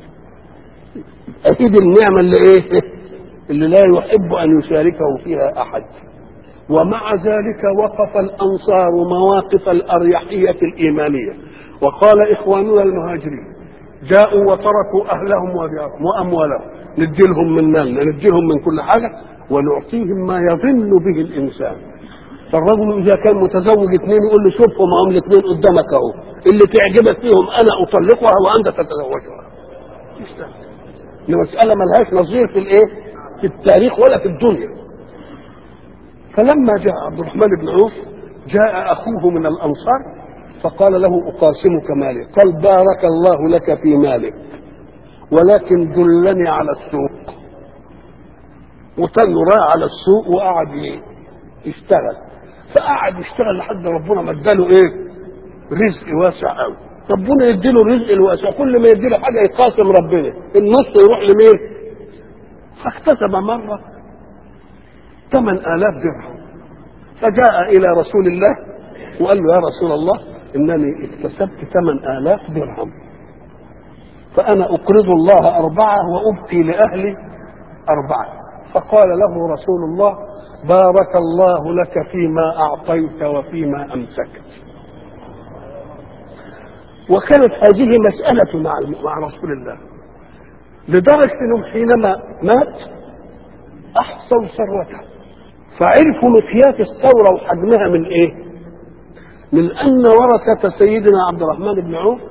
Speaker 1: أكيد النعمة اللي إيه اللي لا يحب أن يشاركه فيها أحد. ومع ذلك وقف الأنصار مواقف الأريحية الإيمانية وقال إخواننا المهاجرين جاءوا وتركوا أهلهم وديارهم وأموالهم، نديلهم من مالنا، نديلهم من كل حاجة، ونعطيهم ما يظن به الإنسان. فالرجل إذا كان متزوج اثنين يقول له شوفهم هم الاثنين قدامك أهو، اللي تعجبك فيهم أنا أطلقها وأنت تتزوجها. المسألة ملهاش نظير في الإيه؟ في التاريخ ولا في الدنيا. فلما جاء عبد الرحمن بن عوف جاء أخوه من الأنصار فقال له أقاسمك مالي. قال بارك الله لك في مالك ولكن دلني على السوق. وتنرى على السوق وقعد يشتغل، فقعد يشتغل لحد ربنا ما اداله ايه؟ رزق واسع قوي. ربنا يديله الرزق الواسع، كل ما يديله حاجه يقاسم ربنا، النص يروح لمين؟ فاكتسب مره ثمان آلاف درهم، فجاء إلى رسول الله وقال له يا رسول الله إنني اكتسبت ثمان آلاف درهم، فأنا أقرض الله أربعة وأبقي لأهلي أربعة. فقال له رسول الله بارك الله لك فيما أعطيت وفيما أمسكت. وكانت هذه مسألة مع مع رسول الله، لدرجة أنهم حينما مات أحصوا ثروته، فعرفوا مقياس الثورة وحجمها من إيه؟ من أن ورثة سيدنا عبد الرحمن بن عوف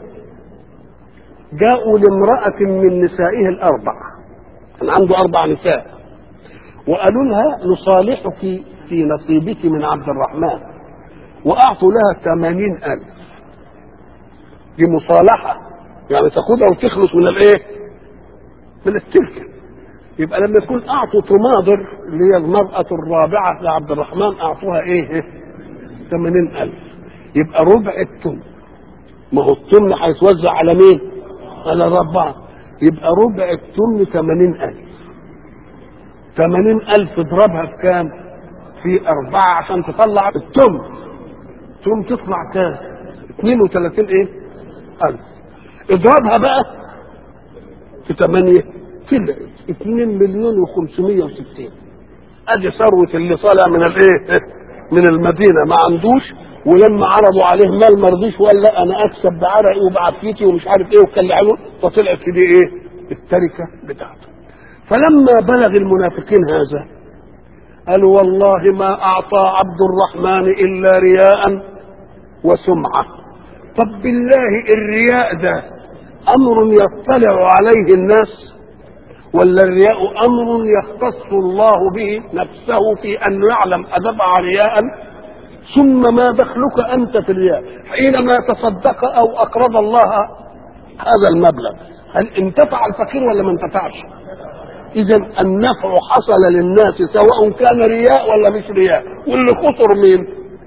Speaker 1: جاءوا لامرأة من نسائه الأربع، كان عنده أربع نساء، وقالوا لها نصالحك في نصيبك من عبد الرحمن، وأعطوا لها ثمانين ألف. دي مصالحة، يعني تاخدها وتخلص من الإيه؟ من التلك. يبقى لما يكون أعطوا تماضر اللي هي المرأة الرابعة لعبد الرحمن أعطوها إيه؟ ثمانين ألف. يبقى ربع التم، ما هو التم هيتوزع على مين؟ على الرابعة. يبقى ربع التم ثمانين ألف. ثمانين ألف اضربها في كام؟ في أربعة عشان تطلع التم. التم تطلع كام؟ اثنين وثلاثين إيه؟ ألف. اضربها بقى في ثمانية كده اثنين مليون وخمسمائة وستين. ادي ثروة اللي طالع من الايه؟ من المدينة ما عندوش، ولما عرضوا عليه مال ما رضيش وقال لا انا اكسب بعرقي وبعافيتي ومش عارف ايه وكل عنه، فطلعت في دي ايه؟ التركة بتاعته. فلما بلغ المنافقين هذا قالوا والله ما اعطى عبد الرحمن الا رياء وسمعة. طب بالله الرياء ده امر يطلع عليه الناس ولا الرياء امر يختص الله به نفسه في ان يعلم ادفع رياء؟ ثم ما دخلك انت في الرياء حينما تصدق او اقرض الله هذا المبلغ؟ هل انتفع الفقير ولا ما انتفعش؟ اذا النفع حصل للناس سواء كان رياء ولا مش رياء. واللي خسر مين؟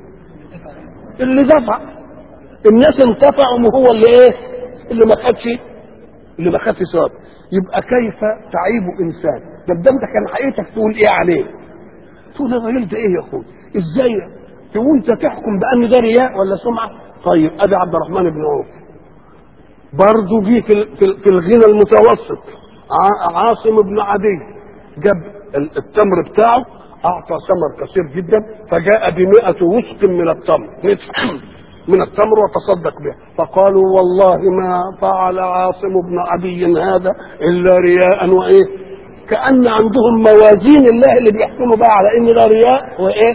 Speaker 1: اللي دفع. الناس انتفعوا وهو اللي ايه؟ اللي ما خدش اللي ما خدش ثواب. يبقى كيف تعيب انسان؟ ده انت كان حقيقتك تقول ايه عليه؟ تقول الراجل ده ايه يا اخوي؟ ازاي وانت تحكم بان ده رياء ولا سمعه؟ طيب ادي عبد الرحمن بن عوف برضه جه في في الغنى المتوسط. عاصم بن عدي جاب التمر بتاعه، اعطى ثمر كثير جدا، فجاء بمئة وسق من التمر من التمر وتصدق به، فقالوا والله ما فعل عاصم بن عدي هذا الا رياء وايه؟ كأن عندهم موازين الله اللي بيحكموا بقى على ان ده رياء وايه؟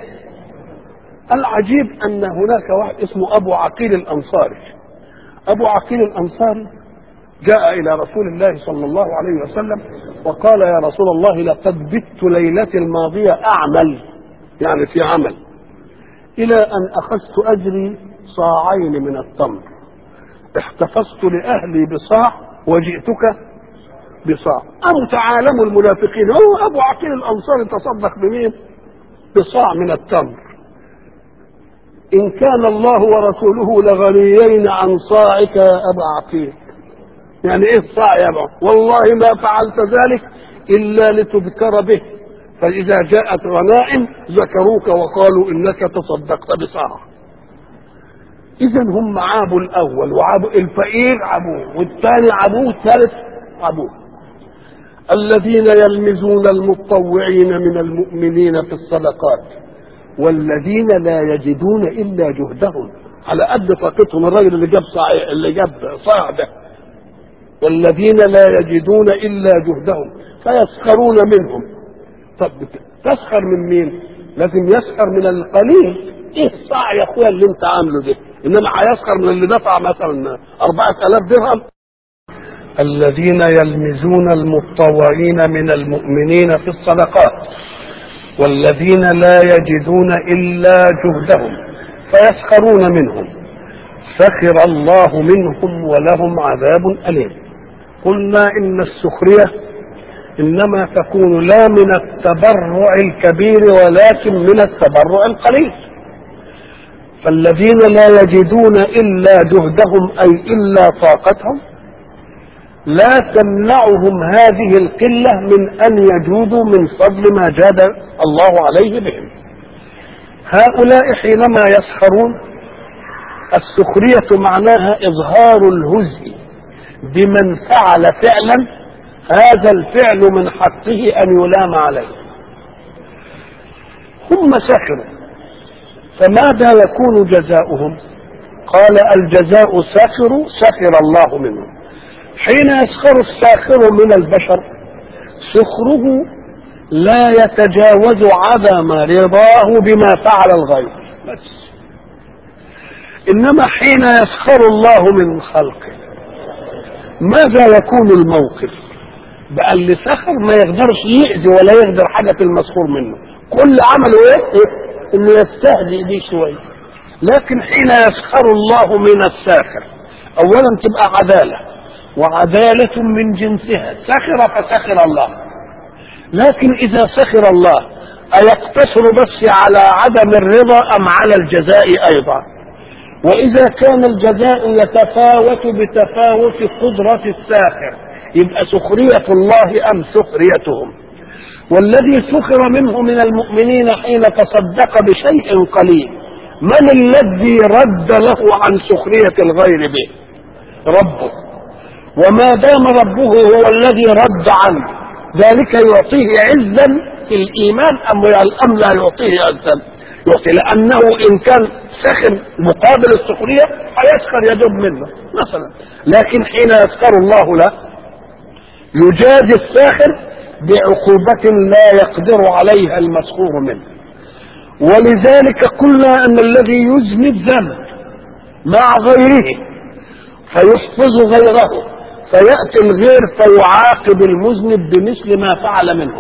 Speaker 1: العجيب ان هناك واحد اسمه ابو عقيل الانصاري. ابو عقيل الانصاري جاء الى رسول الله صلى الله عليه وسلم وقال يا رسول الله لقد بت ليلتي الماضيه اعمل، يعني في عمل، الى ان اخذت اجري صاعين من التمر، احتفظت لاهلي بصاع وجئتك بصاع. أو تعالموا المنافقين، هو أبو عقيل الأنصاري تصدق بمين؟ بصاع من التمر. إن كان الله ورسوله لغنيين عن صاعك يا أبا عقيل. يعني إيه الصاع يا أبا؟ والله ما فعلت ذلك إلا لتذكر به، فإذا جاءت غنائم ذكروك وقالوا إنك تصدقت بصاع. إذا هم عابوا الأول وعابوا الفقير، عبوه، والثاني عبوه، والثالث عبوه. الذين يلمزون المتطوعين من المؤمنين في الصدقات والذين لا يجدون إلا جهدهم، على قد طاقتهم. الراجل اللي جاب صاع اللي جاب صاع ده، والذين لا يجدون إلا جهدهم فيسخرون منهم. طب تسخر من مين؟ لازم يسخر من القليل. ايه الصاع يا اخويا اللي انت عامله ده؟ انما هيسخر من اللي دفع مثلا أربعة آلاف درهم. الذين يلمزون المتطوعين من المؤمنين في الصدقات والذين لا يجدون إلا جهدهم فيسخرون منهم سخر الله منهم ولهم عذاب أليم. قلنا إن السخرية إنما تكون لا من التبرع الكبير ولكن من التبرع القليل. فالذين لا يجدون إلا جهدهم أي إلا طاقتهم لا تمنعهم هذه القلة من أن يجودوا من فضل ما جاد الله عليه بهم. هؤلاء حينما يسخرون، السخرية معناها إظهار الهزء بمن فعل فعلا هذا الفعل من حقه أن يلام عليه. هم سخروا، فماذا يكون جزاؤهم؟ قال الجزاء سخر سخر الله منهم. حين يسخر الساخر من البشر سخره لا يتجاوز عدم رضاه بما فعل الغير بس. إنما حين يسخر الله من خلقه ماذا يكون الموقف؟ بقى اللي سخر ما يقدرش يأذي ولا يقدر حاجة المسخور منه، كل عمله ايه؟ انه يستهزئ بيه شوية. لكن حين يسخر الله من الساخر اولا تبقى عدالة، وعدالة من جنسها، سخر فسخر الله. لكن اذا سخر الله ايقتصر بس على عدم الرضا ام على الجزاء ايضا؟ واذا كان الجزاء يتفاوت بتفاوت قدرة الساخر يبقى سخرية الله ام سخريتهم؟ والذي سخر منه من المؤمنين حين تصدق بشيء قليل من الذي رد له عن سخرية الغير به؟ ربه. وما دام ربه هو الذي رد عنه ذلك يعطيه عزا في الإيمان أم أم لا يعطيه عزا؟ يعطي، لأنه إن كان سخر مقابل السخرية هيسخر يدب منه مثلا. لكن حين يسخر الله له يجازي الساخر بعقوبة لا يقدر عليها المسخور منه. ولذلك قلنا أن الذي يذنب ذنب مع غيره فيحفظ غيره فيأتي الغير فيعاقب المذنب بمثل ما فعل منه.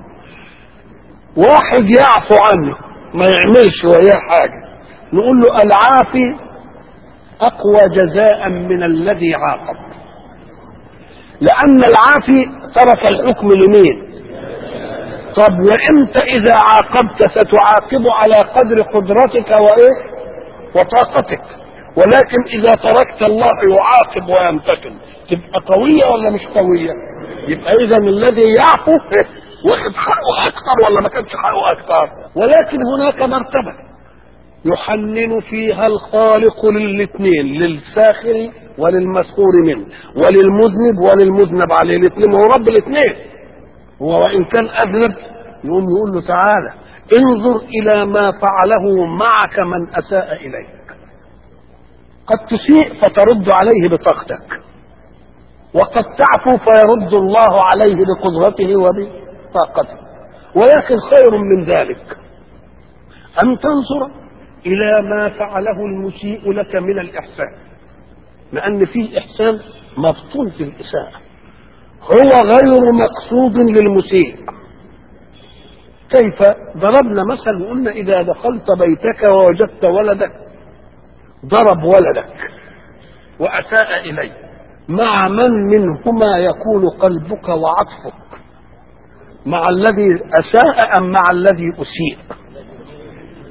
Speaker 1: واحد يعفو عنه ما يعملش وياه حاجة نقول له العافي أقوى جزاء من الذي عاقب، لأن العافي ترك الحكم لمين؟ طب وإنت إذا عاقبت ستعاقب على قدر قدرتك وإيه؟ وطاقتك. ولكن إذا تركت الله يعاقب ويمتكن تبقى قوية ولا مش قوية؟ يبقى إذا الذي يعفو واخد حقه أكثر ولا ما كانش حقه أكثر؟ ولكن هناك مرتبة يحنن فيها الخالق للاثنين، للساخر وللمسخور منه، وللمذنب وللمذنب عليه، الاثنين هو رب الاثنين. هو وإن كان أذنب يقوم يقول له تعالى انظر إلى ما فعله معك من أساء إليك. قد تسيء فترد عليه بطاقتك، وقد تعفو فيرد الله عليه بقدرته وبطاقته. ولكن خير من ذلك أن تنظر إلى ما فعله المسيء لك من الإحسان، لأن فيه إحسان مبطون في الإساءة هو غير مقصود للمسيء. كيف؟ ضربنا مثل وقلنا إذا دخلت بيتك ووجدت ولدك ضرب ولدك وأساء إليه، مع من منهما يكون قلبك وعطفك؟ مع الذي أساء أم مع الذي أسيء؟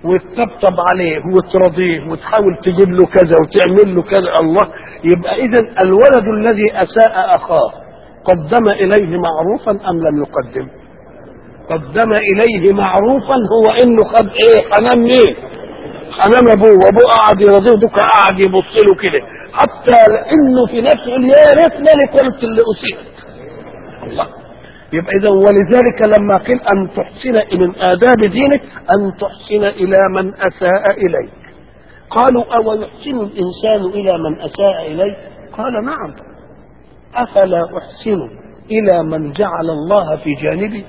Speaker 1: وتطبطب عليه وترضيه وتحاول تجيب له كذا وتعمل له كذا، الله. يبقى اذا الولد الذي اساء اخاه قدم اليه معروفا ام لم يقدم؟ قدم اليه معروفا، هو انه خد ايه؟ حنان مين؟ حنان ابوه، وابوه قعد يرضيه ودوك قعد يبص له كده، حتى انه في نفسه يقول يا ريتني اللي كنت اللي اسيت. الله. يبقى اذا ولذلك لما قيل ان تحسن من آداب دينك ان تحسن الى من اساء اليك، قالوا او يحسن الانسان الى من اساء اليه؟ قال نعم، افلا احسن الى من جعل الله في جانبي؟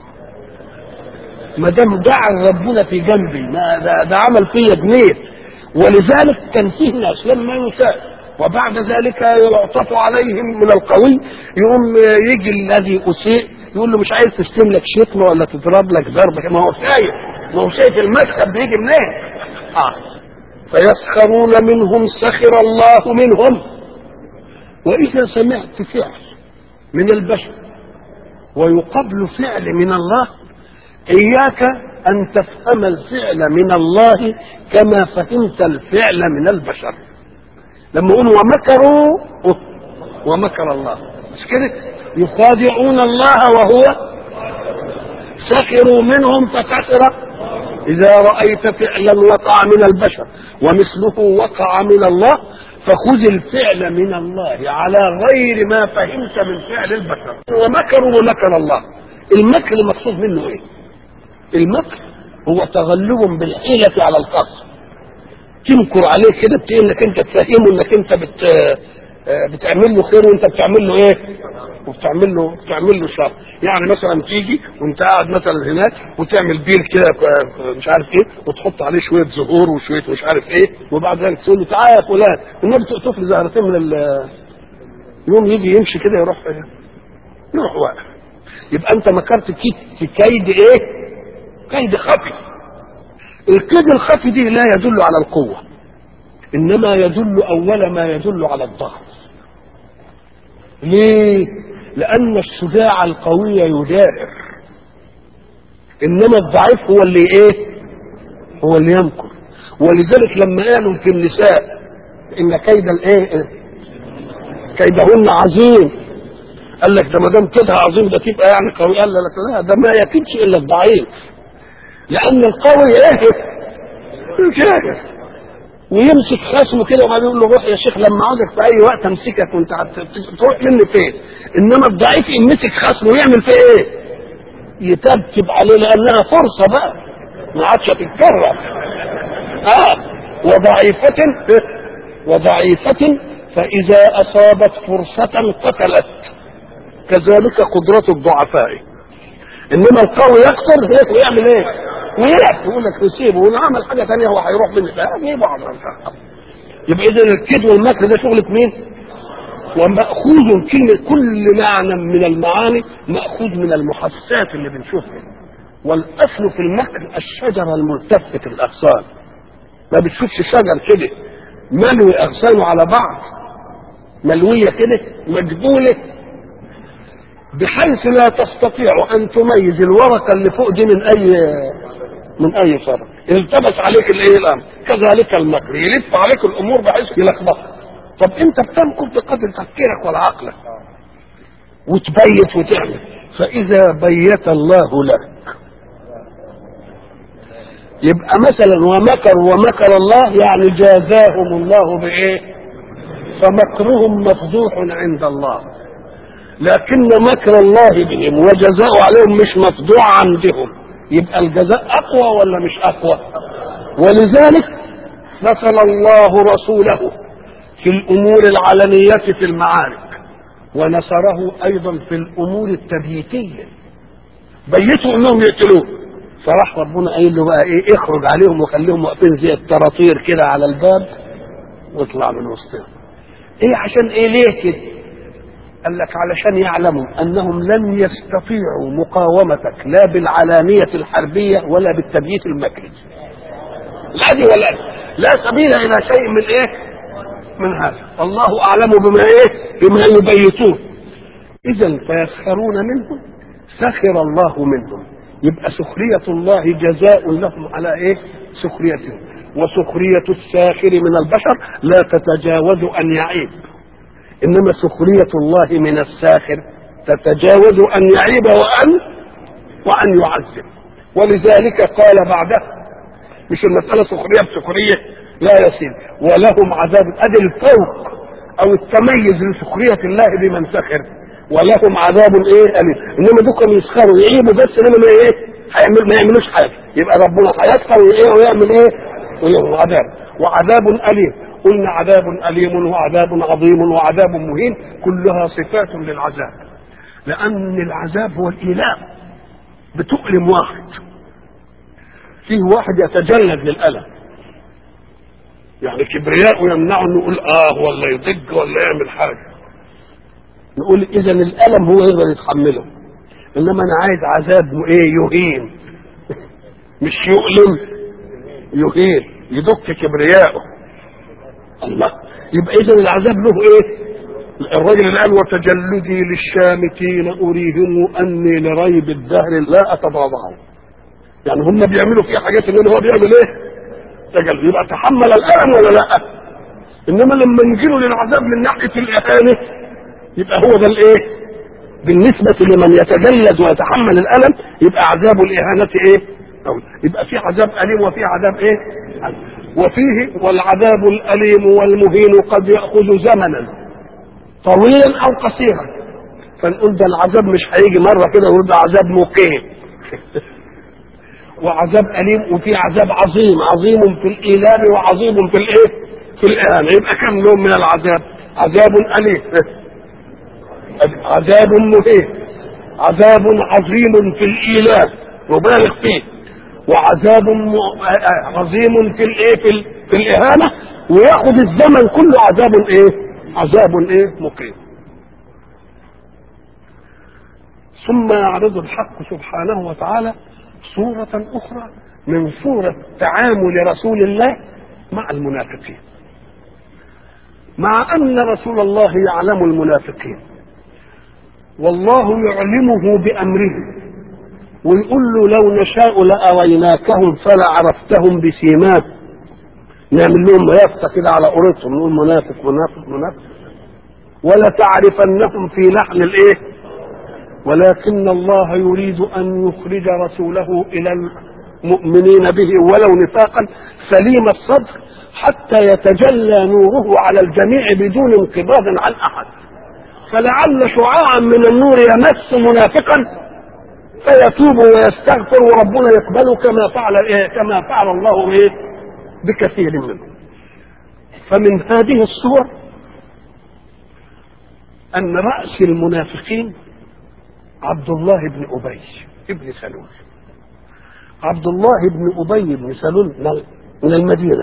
Speaker 1: ما دام جعل ربنا في جنبي، ما ده, ده عمل فيا جنيه. ولذلك كان فيه ناس لما يساء وبعد ذلك يعطف عليهم من القوي، يقوم يجي الذي اسيء يقول له مش عايز تشتم لك شتمه ولا تضرب لك ضربه، ما هو شايف، ما هو شايف المكسب بيجي منين. اه فيسخرون منهم سخر الله منهم. واذا سمعت فعل من البشر ويقابل فعل من الله، اياك ان تفهم الفعل من الله كما فهمت الفعل من البشر. لما يقولوا ومكروا ومكر الله، مش كده؟ يخادعون الله وهو سخروا منهم فسخر. اذا رايت فعلا وقع من البشر ومثله وقع من الله فخذ الفعل من الله على غير ما فهمت من فعل البشر. ومكروا ومكر الله. المكر المقصود منه ايه؟ المكر هو تغلب بالحيلة على الخصم، تمكر عليه كده بتقول انك انت تفهمه انك انت بت بتعمل له خير وانت بتعمل له ايه؟ وبتعمل له بتعمل له شر. يعني مثلا تيجي وانت قاعد مثلا هناك وتعمل بير كده مش عارف ايه وتحط عليه شويه زهور وشويه مش عارف ايه، وبعد ذلك تقول له تعالى يا فلان النبي تقطف لي زهرتين من ال يوم يجي يمشي كده يروح ايه؟ يروح واقف. يبقى انت مكرت كيد ايه؟ كيد خفي. الكيد الخفي دي لا يدل على القوة، انما يدل اول ما يدل على الضعف. ليه؟ لان الشجاع القوي يدائر، انما الضعيف هو اللي ايه؟ هو اللي يمكر. ولذلك لما قالوا في النساء ان كيد الايه؟ كيدهن عظيم، قال لك ده ما دام كيدها عظيم ده تبقى يعني قوي. قال لك لا، ده ما يكيدش الا الضعيف، لان القوي ايه؟ يجاهد ويمسك خصمه كده وبعدين يقول له روح يا شيخ لما عاوزك في اي وقت امسكك وانت تروح مني فين. انما الضعيف يمسك خصمه ويعمل فيه ايه؟ يتبتب عليه، لانها فرصه بقى ما عادش تتكرر. اه وضعيفة وضعيفة فاذا اصابت فرصة قتلت، كذلك قدرة الضعفاء. انما القوي يقتل هيك ويعمل ايه؟ ويلعب يقول لك نسيبه ونعمل حاجه ثانيه هو هيروح مني. لا نجيبه على الحق. يبقى اذا الكيد والمكر ده شغله مين؟ ومأخوذ كلمه كل معنى من المعاني مأخوذ من المحسات اللي بنشوفها. والاصل في المكر الشجره الملتفه الاغصان. ما بتشوفش شجر كده ملوي اغصانه على بعض ملويه كده مجبوله بحيث لا تستطيع ان تميز الورقه اللي فوق دي من اي من اي فرق. التبس عليك الايه الامر. كذلك المكر يلف عليك الامور بحيث يلخبطك. طب انت بتمكر بقدر تفكيرك والعقل وتبيت وتعمل. فاذا بيت الله لك يبقى مثلا ومكر ومكر الله يعني جازاهم الله بايه؟ فمكرهم مفضوح عند الله، لكن مكر الله بهم وجزاء عليهم مش مفضوع عندهم. يبقى الجزاء اقوى ولا مش اقوى؟ ولذلك نصر الله رسوله في الامور العلنيه في المعارك، ونصره ايضا في الامور التبييتيه. بيتوا انهم يقتلوه، فراح ربنا قايل له بقى ايه؟ اخرج عليهم وخليهم واقفين زي الطراطير كده على الباب واطلع من وسطهم. ايه عشان ايه؟ ليه كده؟ قال لك علشان يعلموا انهم لن يستطيعوا مقاومتك لا بالعلانيه الحربيه ولا بالتبييت المكري. لا دي ولا دي. لا سبيل الى شيء من ايه؟ من هذا. الله اعلم بما ايه؟ بما يبيتون. اذا فيسخرون منهم سخر الله منهم. يبقى سخرية الله جزاء لهم على ايه؟ سخريتهم. وسخرية الساخر من البشر لا تتجاوز ان يعيب، انما سخرية الله من الساخر تتجاوز ان يعيب وان وان يعذب. ولذلك قال بعدها، مش المسألة سخرية بسخرية، لا يسير ولهم عذاب، ادي الفوق او التميز لسخرية الله بمن سخر، ولهم عذاب ايه أليم. انما دوكم يسخروا يعيبوا بس، انما ما ايه هيعمل ما يعملوش حاجه، يبقى ربنا هيسخر وايه ويعمل ايه وله عذاب وعذاب اليم. قلنا عذاب اليم وعذاب عظيم وعذاب مهين، كلها صفات للعذاب، لان العذاب هو الإيلام، بتؤلم واحد، فيه واحد يتجلد للألم، يعني كبرياء يمنعه انه يقول اه ولا يضج ولا يعمل حاجه، نقول اذا الالم هو يقدر يتحمله، انما انا عايز عذاب ايه يهين مش يؤلم، يهين يدك كبرياءه. الله، يبقى اذا العذاب له ايه؟ الراجل اللي قال وتجلدي للشامتين اريهم اني لريب الدهر لا اتضاضع، يعني هم بيعملوا فيه حاجات انما هو بيعمل ايه؟ تجلد، يبقى تحمل الالم ولا لا؟ انما لما نجيله للعذاب من ناحيه الاهانه يبقى هو ده الايه؟ بالنسبة لمن يتجلد ويتحمل الألم يبقى عذاب الإهانة ايه؟ يبقى في عذاب أليم وفي عذاب ايه؟ وفيه والعذاب الأليم والمهين قد يأخذ زمنا طويلا أو قصيرا، فنقول ده العذاب مش هيجي مرة كده ونقول ده عذاب مقيم وعذاب أليم، وفي عذاب عظيم، عظيم في الإيلام وعظيم في الايه؟ في الإهانة. يبقى كم نوع من العذاب؟ عذاب أليم، عذاب مهين، عذاب عظيم في الإيلام مبالغ فيه، وعذاب عظيم في الايه في, في الإهانة، ويأخذ الزمن كله عذاب ايه؟ عذاب ايه؟ مقيم. ثم يعرض الحق سبحانه وتعالى صورة أخرى من صورة تعامل رسول الله مع المنافقين، مع أن رسول الله يعلم المنافقين والله يعلمه بأمره، ويقول له لو نشاء لأريناكهم فلا عرفتهم بسيماهم، نعمل لهم يافطة كده على قريتهم نقول منافق منافق منافق، ولا تعرفنهم في لحن الايه، ولكن الله يريد أن يخرج رسوله إلى المؤمنين به ولو نفاقا سليم الصدر حتى يتجلى نوره على الجميع بدون انقباض عن أحد، فلعل شعاعا من النور يمس منافقا فيتوب ويستغفر وربنا يقبله كما فعل إيه؟ كما فعل الله إيه؟ بكثير منهم. فمن هذه الصور أن رأس المنافقين عبد الله بن أبي بن سلول. عبد الله بن أبي بن سلول من المدينة،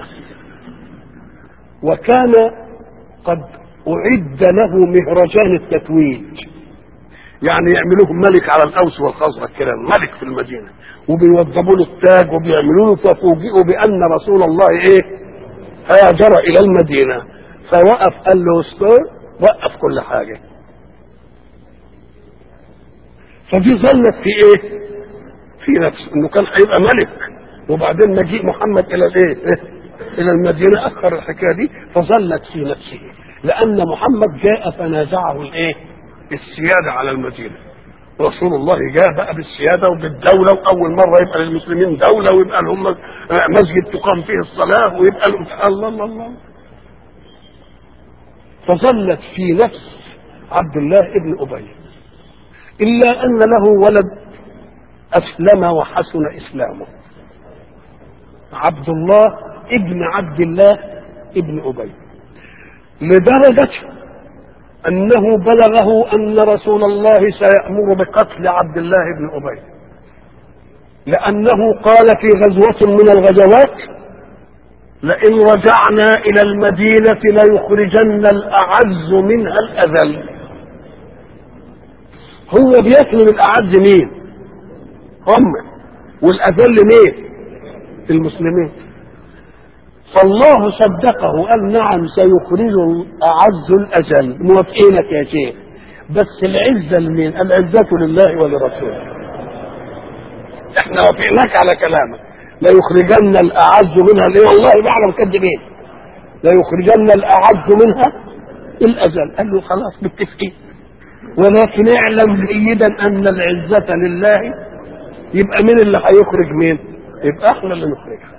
Speaker 1: وكان قد أعد له مهرجان التتويج، يعني يعملوه ملك على الأوس والخزرج كده، ملك في المدينة، وبيوضبوا له التاج وبيعملوا له، ففوجئوا بأن رسول الله إيه؟ هاجر إلى المدينة، فوقف قال له استر، وقف كل حاجة. فدي ظلت في إيه؟ في نفسه إنه كان هيبقى ملك، وبعدين مجيء محمد إلى الإيه؟ إلى المدينة أخر الحكاية دي، فظلت في نفسه، لأن محمد جاء فنازعه الإيه؟ السيادة على المدينة. رسول الله جاء بقى بالسيادة وبالدولة، وأول مرة يبقى للمسلمين دولة، ويبقى لهم مسجد تقام فيه الصلاة، ويبقى لهم الله الله الله. فظلت في نفس عبد الله ابن أبي، إلا أن له ولد أسلم وحسن إسلامه، عبد الله ابن عبد الله ابن أبي، لدرجة أنه بلغه أن رسول الله سيأمر بقتل عبد الله بن أبي، لأنه قال في غزوة من الغزوات لئن رجعنا إلى المدينة ليخرجن الأعز منها الأذل. هو بيكلم الأعز مين؟ هم، والأذل مين؟ المسلمين. فالله صدقه وقال نعم سيخرج الأعز الأجل، موافقينك يا شيخ، بس العزة لمين؟ العزة لله ولرسوله. احنا وافقناك على كلامك، لا يخرجن الاعز منها اللي والله بعلم كذبين، لا يخرجن الاعز منها الاذل. قال له خلاص متفقين، ولكن اعلم جيدا ان العزه لله. يبقى مين اللي هيخرج مين؟ يبقى احنا اللي نخرجها.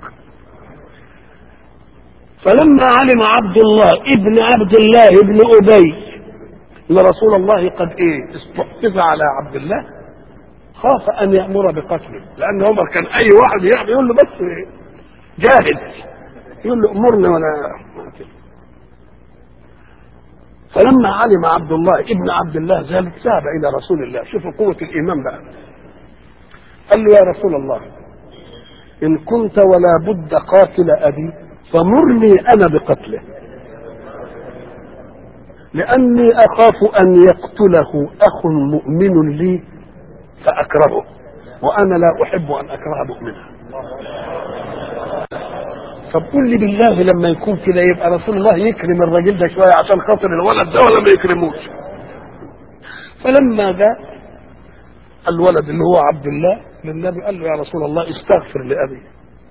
Speaker 1: فلما علم عبد الله ابن عبد الله ابن ابي ان رسول الله قد ايه استحفظ على عبد الله، خاف ان يامر بقتله، لان عمر كان اي واحد يقول له بس جاهد، يقول له امرنا ولا. فلما علم عبد الله ابن عبد الله ذلك ذهب الى رسول الله. شوفوا قوه الايمان بقى. قال له يا رسول الله ان كنت ولا بد قاتل ابي فمرني انا بقتله، لاني اخاف ان يقتله اخ مؤمن لي فاكرهه، وانا لا احب ان اكره مؤمنا. طب قول لي بالله لما يكون كده يبقى رسول الله يكرم الراجل ده شويه عشان خاطر الولد ده ولا ما يكرموش؟ فلما جاء الولد اللي هو عبد الله للنبي قال له يا رسول الله استغفر لأبي،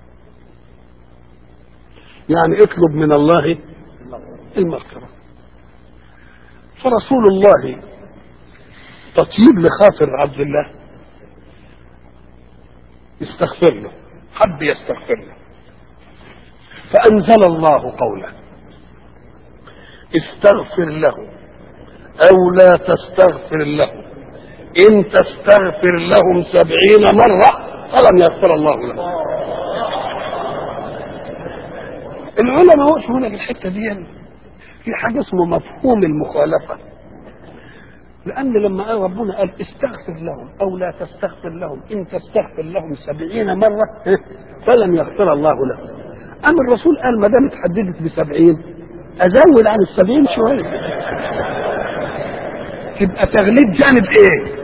Speaker 1: يعني اطلب من الله المغفرة. فرسول الله تطيب لخاطر عبد الله استغفر له، حب يستغفر له، فأنزل الله قوله استغفر له أو لا تستغفر له إن تستغفر لهم سبعين مرة فلن يغفر الله لهم. العلماء وقفوا هنا في الحتة دي في حاجة اسمه مفهوم المخالفة، لأن لما قال ربنا قال استغفر لهم أو لا تستغفر لهم إن تستغفر لهم سبعين مرة فلن يغفر الله لهم، أما الرسول قال ما دام اتحددت بسبعين أزود عن السبعين شوية، تبقى تغليب جانب إيه؟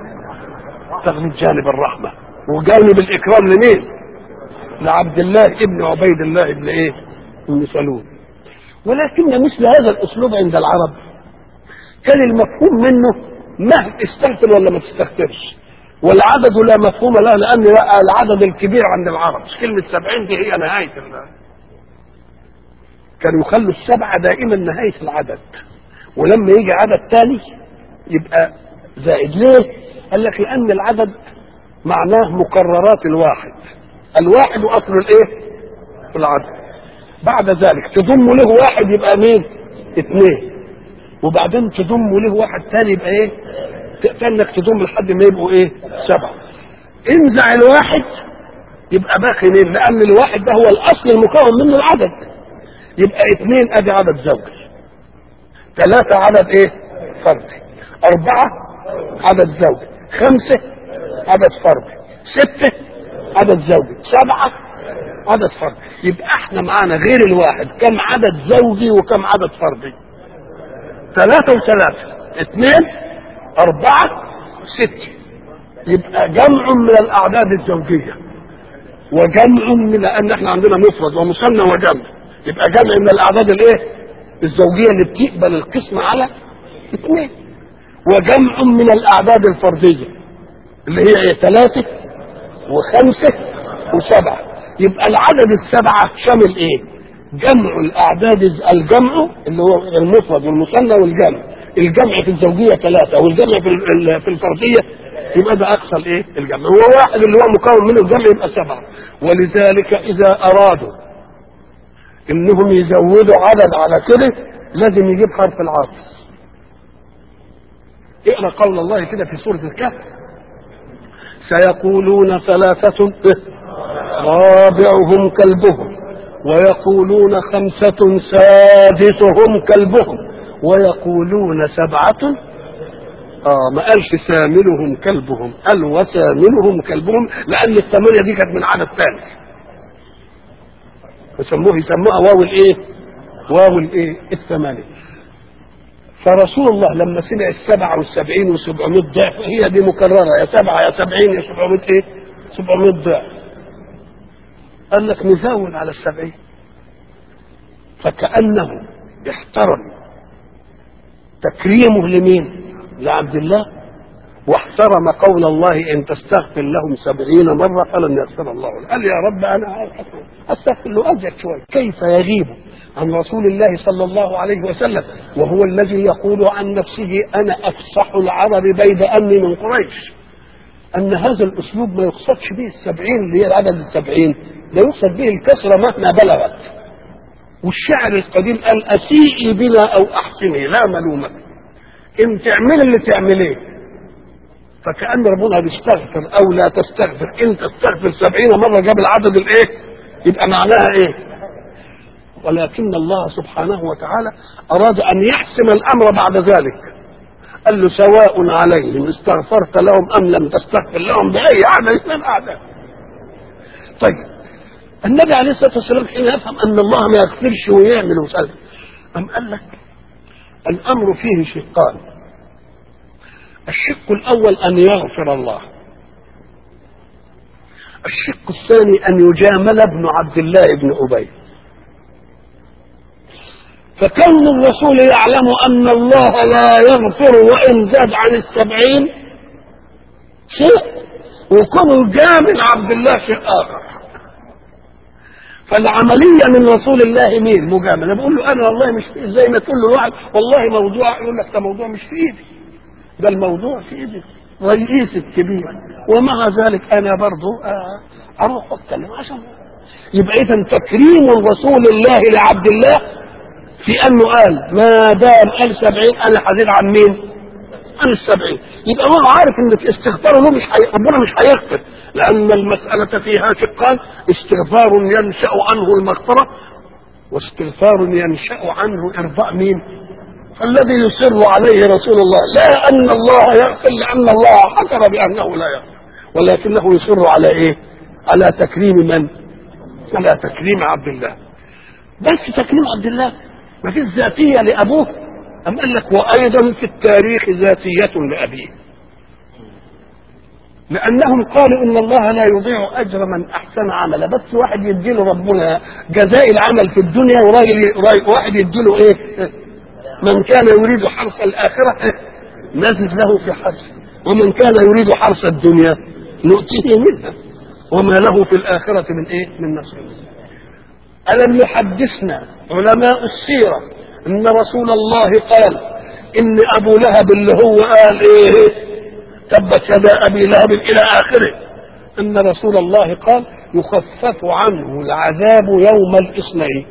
Speaker 1: تغليب جانب الرحمة وجانب الإكرام لمين؟ لعبد الله ابن عبيد الله ابن إيه؟ ابن سلول. ولكن مثل هذا الأسلوب عند العرب كان المفهوم منه ما استغفر ولا ما تستغفرش، والعدد لا مفهوم له، لأن العدد الكبير عند العرب كلمة سبعين دي هي نهاية الله. كانوا يخلوا السبعة دائما نهاية العدد، ولما يجي عدد تاني يبقى زائد. ليه؟ قال لك لأن العدد معناه مكررات الواحد، الواحد أصل الإيه؟ العدد. بعد ذلك تضم له واحد يبقى مين؟ اثنين، وبعدين تضم له واحد تاني يبقى إيه؟ كأنك تضم لحد ما يبقوا إيه؟ سبعة. انزع الواحد يبقى باقي مين؟ لأن الواحد ده هو الأصل المكون منه العدد. يبقى اثنين أدي عدد زوجي، ثلاثة عدد إيه؟ فردي، أربعة عدد زوجي، خمسة عدد فردي، ستة عدد زوجي، سبعة عدد فردي. يبقى احنا معانا غير الواحد كم عدد زوجي وكم عدد فردي؟ ثلاثة وثلاثة، اثنين، أربعة، ستة. يبقى جمع من الأعداد الزوجية وجمع من، لأن احنا عندنا مفرد ومثنى وجمع، يبقى جمع من الأعداد الايه؟ الزوجية اللي بتقبل القسم على اثنين، وجمع من الأعداد الفردية اللي هي ايه؟ ثلاثة وخمسة وسبعة. يبقى العدد السبعة شامل ايه؟ جمع الأعداد، الجمع اللي هو المفرد والمثنى والجمع، الجمع في الزوجية ثلاثة والجمع في في الفردية يبقى ده أقصى الايه؟ الجمع هو واحد اللي هو مكون منه الجمع يبقى سبعة. ولذلك إذا أرادوا إنهم يزودوا عدد على كده لازم يجيب حرف العطف. اقرأ قول الله كده في سورة الكهف سيقولون ثلاثة رابعهم كلبهم ويقولون خمسة سادسهم كلبهم ويقولون سبعة. آه ما قالش ثامنهم كلبهم، قال وثامنهم كلبهم، لأن الثمانية دي كانت من عدد ثاني يسموه يسموها واو الايه؟ واو الايه؟ الثمانية. فرسول الله لما سمع السبعة والسبعين وسبعمائة ضعف، هي دي مكررة يا سبعة يا سبعين يا سبعمائة ايه؟ سبعمائة ضعف. قال لك نزود على السبعين، فكأنه احترم تكريمه لمين؟ لعبد الله، واحترم قول الله إن تستغفر لهم سبعين مرة فلن يغفر الله له. قال يا رب أنا أستغفر له أزيد شوية. كيف يغيب عن رسول الله صلى الله عليه وسلم وهو الذي يقول عن نفسه أنا أفصح العرب بيد أني من قريش، أن هذا الأسلوب ما يقصدش به السبعين اللي هي العدد السبعين، لا يقصد به الكسرة مهما بلغت. والشعر القديم قال أسيئي بنا أو أحسني لا ملومة، إن تعمل اللي تعمليه. فكأن ربنا بيستغفر أو لا تستغفر، إن تستغفر سبعين مرة جاب العدد الإيه؟ يبقى معناها إيه؟ ولكن الله سبحانه وتعالى أراد أن يحسم الأمر بعد ذلك. قال له سواء عليهم استغفرت لهم أم لم تستغفر لهم بأي عدد من الأعداد. طيب النبي عليه الصلاة والسلام حين يفهم أن الله ما يغفرش ويعمل وسلم، أم قال لك الأمر فيه شقان. الشق الأول أن يغفر الله، الشق الثاني أن يجامل ابن عبد الله بن أبي. فكون الرسول يعلم أن الله لا يغفر وإن زاد عن السبعين شيء، وكون جامل عبد الله شيء آخر. فالعملية من رسول الله مين؟ مجامل. أنا بقول له أنا والله مش في إيدي، زي ما تقول له واحد والله موضوع، يقول لك ده موضوع مش في إيدي، ده الموضوع في إيدي رئيس الكبير، ومع ذلك أنا برضو أروح أتكلم عشان. يبقى إذا تكريم رسول الله لعبد الله في أنه قال ما دام قال سبعين أنا حزين عن مين؟ عن السبعين. يبقى هو عارف ان استغفاره له مش حي... ربنا مش هيغفر، لان المسألة فيها شقان: استغفار ينشأ عنه المغفرة، واستغفار ينشأ عنه ارضاء مين؟ فالذي يصر عليه رسول الله لا ان الله يغفر لان الله حكم بانه لا يغفر، ولكنه يصر على ايه؟ على تكريم من؟ على تكريم عبد الله. بس تكريم عبد الله ما فيش ذاتية لأبوه. أم قال لك وأيضا في التاريخ ذاتية لأبيه، لأنهم قالوا إن الله لا يضيع أجر من أحسن عملا. بس واحد يديله ربنا جزاء العمل في الدنيا، وواحد يديله إيه؟ من كان يريد حرث الآخرة نزد له في حرثه، ومن كان يريد حرث الدنيا نؤتيه منها وما له في الآخرة من إيه؟ من نصيب. ألم يحدثنا علماء السيرة ان رسول الله قال ان ابو لهب اللي هو قال ايه تبت يدا ابي لهب الى اخره، ان رسول الله قال يخفف عنه العذاب يوم الاثنين.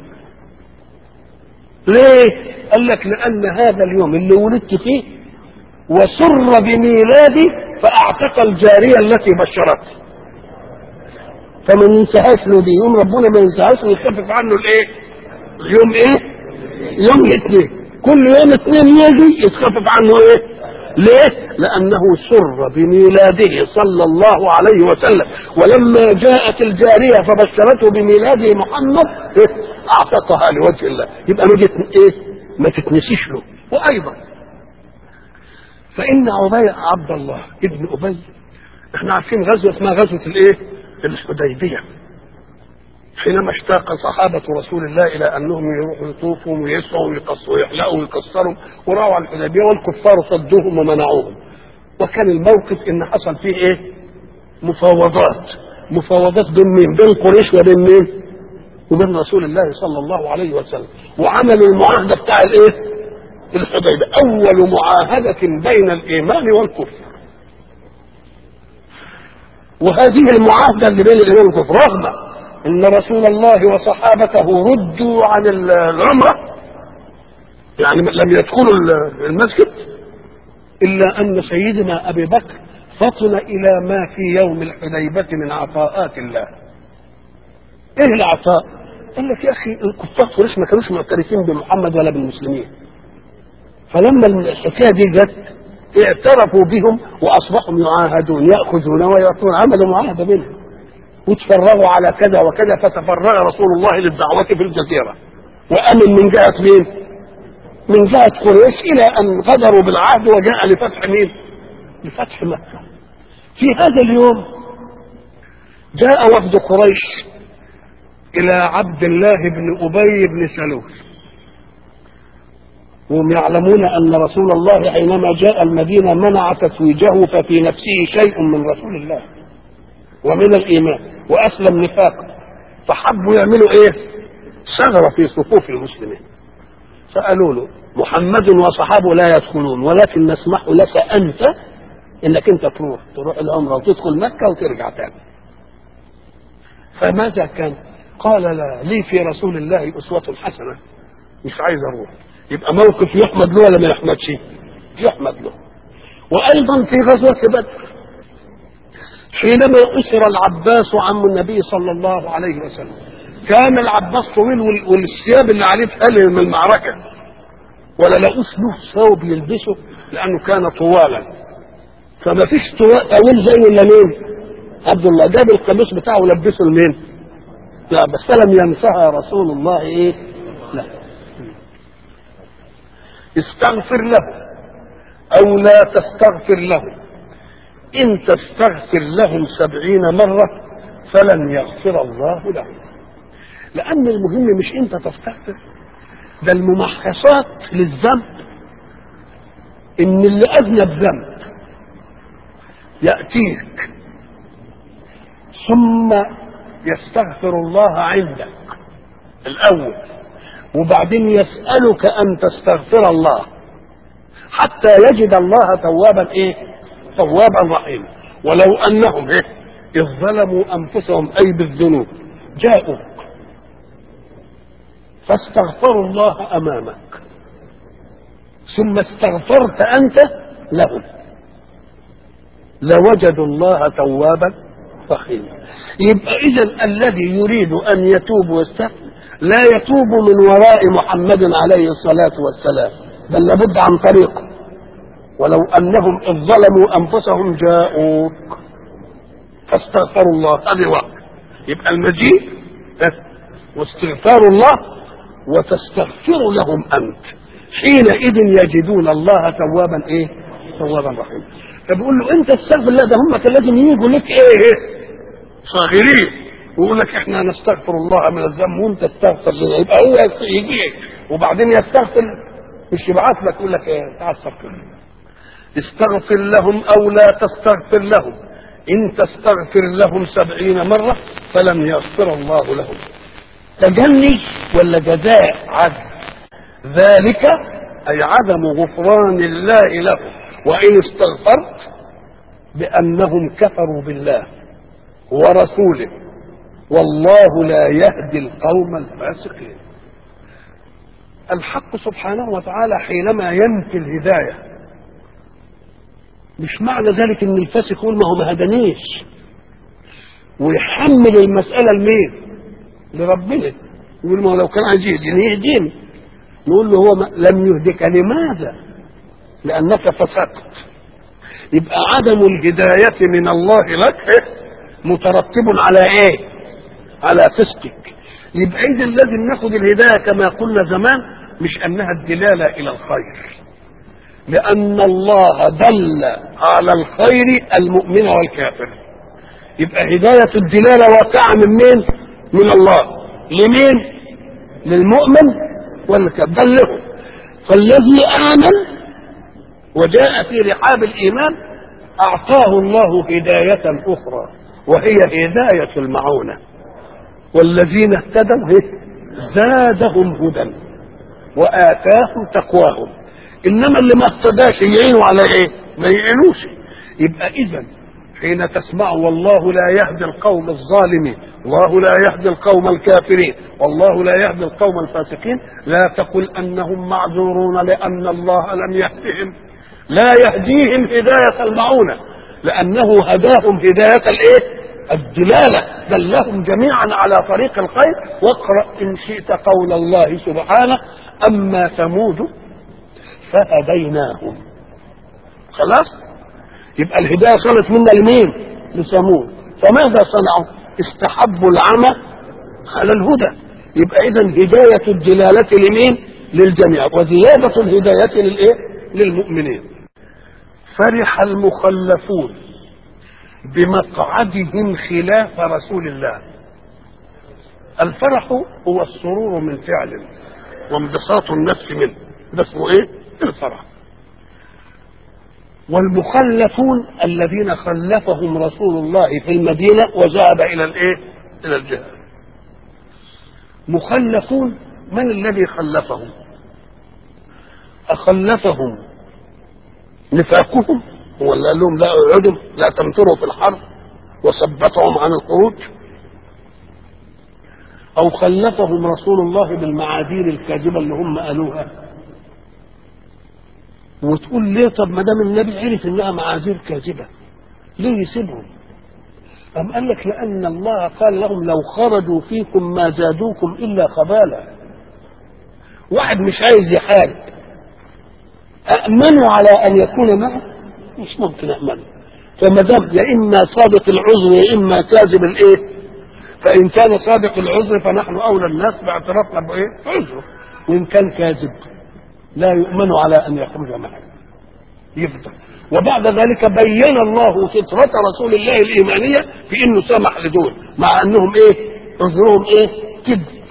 Speaker 1: ليه؟ قال لك لان هذا اليوم اللي ولدت فيه وسر بميلادي فاعتق الجاريه التي بشرته، فما ننساهاش له دي، يوم ربنا ما ينساهاش ويخفف عنه الايه؟ اليوم ايه؟ يوم الاثنين. كل يوم اثنين يجي يتخفف عنه ايه؟ ليه؟ لانه سر بميلاده صلى الله عليه وسلم، ولما جاءت الجاريه فبشرته بميلاد محمد إيه؟ اعتقها لوجه الله. يبقى ما جت ايه؟ ما تتنسيش له. وايضا فان عبي عبد الله ابن ابي، احنا عارفين غزوه اسمها غزوه الايه؟ الحديبيه، حينما اشتاق صحابة رسول الله إلى أنهم يروحوا يطوفوا ويسعوا ويقصوا ويحلقوا ويكسروا، وراوا على الحديبية والكفار صدوهم ومنعوهم. وكان الموقف إن حصل فيه إيه؟ مفاوضات. مفاوضات بين مين؟ بين قريش وبين مين؟ وبين رسول الله صلى الله عليه وسلم. وعملوا المعاهدة بتاع الإيه؟ الحديبية، أول معاهدة بين الإيمان والكفر. وهذه المعاهدة اللي بين الإيمان والكفر رغم ان رسول الله وصحابته ردوا عن العمرة، يعني لم يدخلوا المسجد، الا ان سيدنا ابي بكر فطن الى ما في يوم الحديبة من عطاءات الله. ايه العطاء؟ قال لك يا اخي الكفار قريش ما كانوش معترفين بمحمد ولا بالمسلمين، فلما الحكايه دي جت اعترفوا بهم واصبحوا يعاهدون ياخذون ويعطون، عملوا معاهده بينهم وتفرغوا على كذا وكذا. فتفرغ رسول الله للدعوة في الجزيرة وأمن من جهة مين؟ من جهة قريش، إلى أن غدروا بالعهد وجاء لفتح مين؟ لفتح مكة. في هذا اليوم جاء وفد قريش إلى عبد الله بن أبي بن سلول وهم يعلمون أن رسول الله حينما جاء المدينة منع تتويجه ففي نفسه شيء من رسول الله ومن الإيمان وأسلم نفاقا، فحبوا يعملوا إيه؟ ثغرة في صفوف المسلمين. فقالوا له محمد وصحابه لا يدخلون، ولكن نسمح لك أنت إنك أنت تروح تروح العمرة وتدخل مكة وترجع تاني. فماذا كان؟ قال لا، لي في رسول الله أسوة حسنة، مش عايز أروح. يبقى موقف يحمد له ولا ما يحمدش؟ يحمد له. وأيضا في غزوة بدر حينما أسر العباس عم النبي صلى الله عليه وسلم، كان العباس طويل والثياب اللي عليه اتقلل من المعركة، ولا لقوش له ثوب يلبسه لأنه كان طوالا، فما فيش طويل زيه إلا مين؟ عبد الله. جاب القميص بتاعه ولبسه لمين؟ لا، بس لم ينسها رسول الله إيه؟ لا. استغفر له أو لا تستغفر له، إن تستغفر لهم سبعين مرة فلن يغفر الله لهم. لأن المهم مش أنت تستغفر، ده الممحصات للذنب إن اللي أذنب ذنب يأتيك ثم يستغفر الله عندك الأول، وبعدين يسألك أن تستغفر الله حتى يجد الله توابا إيه؟ توابا رحيما. ولو أنهم إيه؟ إذ ظلموا أنفسهم أي بالذنوب جاءوك فاستغفروا الله أمامك ثم استغفرت أنت لهم لوجدوا الله توابا رحيما. يبقى إذن الذي يريد أن يتوب ويستغفر لا يتوب من وراء محمد عليه الصلاة والسلام، بل لابد عن طريقه. ولو أنهم إذ ظلموا أنفسهم جاءوك فاستغفروا الله، هذه واحد. يبقى المجيء واستغفار الله وتستغفر لهم أنت، حينئذ يجدون الله توابا إيه؟ توابا رحيما. فبيقول له أنت استغفر الله، ده هم كان لازم يجوا لك إيه؟ صاغرين ويقول لك إحنا نستغفر الله من الذنب وأنت استغفر لنا. يبقى هو يجيك وبعدين يستغفر، مش يبعث لك يقول لك إيه؟ تعال استغفر. استغفر لهم أو لا تستغفر لهم، إن تستغفر لهم سبعين مرة فلم يغفر الله لهم. تجني ولا جزاء عدل؟ ذلك أي عدم غفران الله له، وإن استغفرت بأنهم كفروا بالله ورسوله والله لا يهدي القوم الفاسقين. الحق سبحانه وتعالى حينما ينفي الهداية مش معنى ذلك ان الفاسق يقول ما هو ما هدانيش ويحمل المسألة لمين؟ لربنا، يقول ما هو لو كان عايز يهديني يهديني. نقول له هو لم يهدك، لماذا؟ لأنك فسقت. يبقى عدم الهداية من الله لك مترتب على ايه؟ على فسقك. يبقى إذن لازم ناخد الهداية كما قلنا زمان، مش أنها الدلالة إلى الخير، لأن الله دل على الخير المؤمن والكافر. يبقى هداية الدلالة واقعة من مين؟ من الله. لمين؟ للمؤمن والكافر، دله. فالذي آمن وجاء في رحاب الإيمان أعطاه الله هداية أخرى وهي هداية المعونة. والذين اهتدوا زادهم هدى وآتاهم تقواهم. إنما اللي ما اهتداش يعينوا على إيه؟ ما يعينوش. يبقى إذن حين تسمع والله لا يهدي القوم الظالمين، الله لا يهدي القوم الكافرين، والله لا يهدي القوم الفاسقين، لا تقل أنهم معذورون لأن الله لم يهدهم. لا يهديهم هداية المعونة لأنه هداهم هداية الإيه؟ الدلالة، دلهم جميعا على طريق الخير. واقرأ إن شئت قول الله سبحانه أما ثمود فهديناهم. خلاص؟ يبقى الهداية صلت منا لمين؟ لثمود. فماذا صنعوا؟ استحبوا العمى على الهدى. يبقى إذن هداية الدلالة لمين؟ للجميع، وزيادة الهداية للإيه؟ للمؤمنين. فرح المخلفون بمقعدهم خلاف رسول الله. الفرح هو السرور من فعل وانبساط النفس منه، ده اسمه ايه؟ الفرح. والمخلفون الذين خلفهم رسول الله في المدينة وذهب إلى الإيه؟ إلى الجهاد. مخلفون من الذي خلفهم؟ أخلفهم نفاقهم ولا قال لهم لا اقعدوا لا تمتروا في الحرب وثبتهم عن الخروج؟ أو خلفهم رسول الله بالمعاذير الكاذبة اللي هم قالوها؟ وتقول ليه؟ طب ما دام النبي عرف انها معاذير كاذبه ليه يسيبهم؟ أم قال لك لأن الله قال لهم لو خرجوا فيكم ما زادوكم إلا خبالا. واحد مش عايز يحارب أأمنوا على أن يكون معه؟ مش ممكن أأمنوا. فما دام يا إما صادق العذر يا إما كاذب الإيه؟ فإن كان صادق العذر فنحن أولى الناس باعترافنا بإيه؟ عذره. وإن كان كاذب لا يؤمن على أن يخرج معه يفضل. وبعد ذلك بين الله فطرة رسول الله الإيمانية في إنه سمح لدول مع أنهم إيه؟ عذرهم إيه؟ كذب.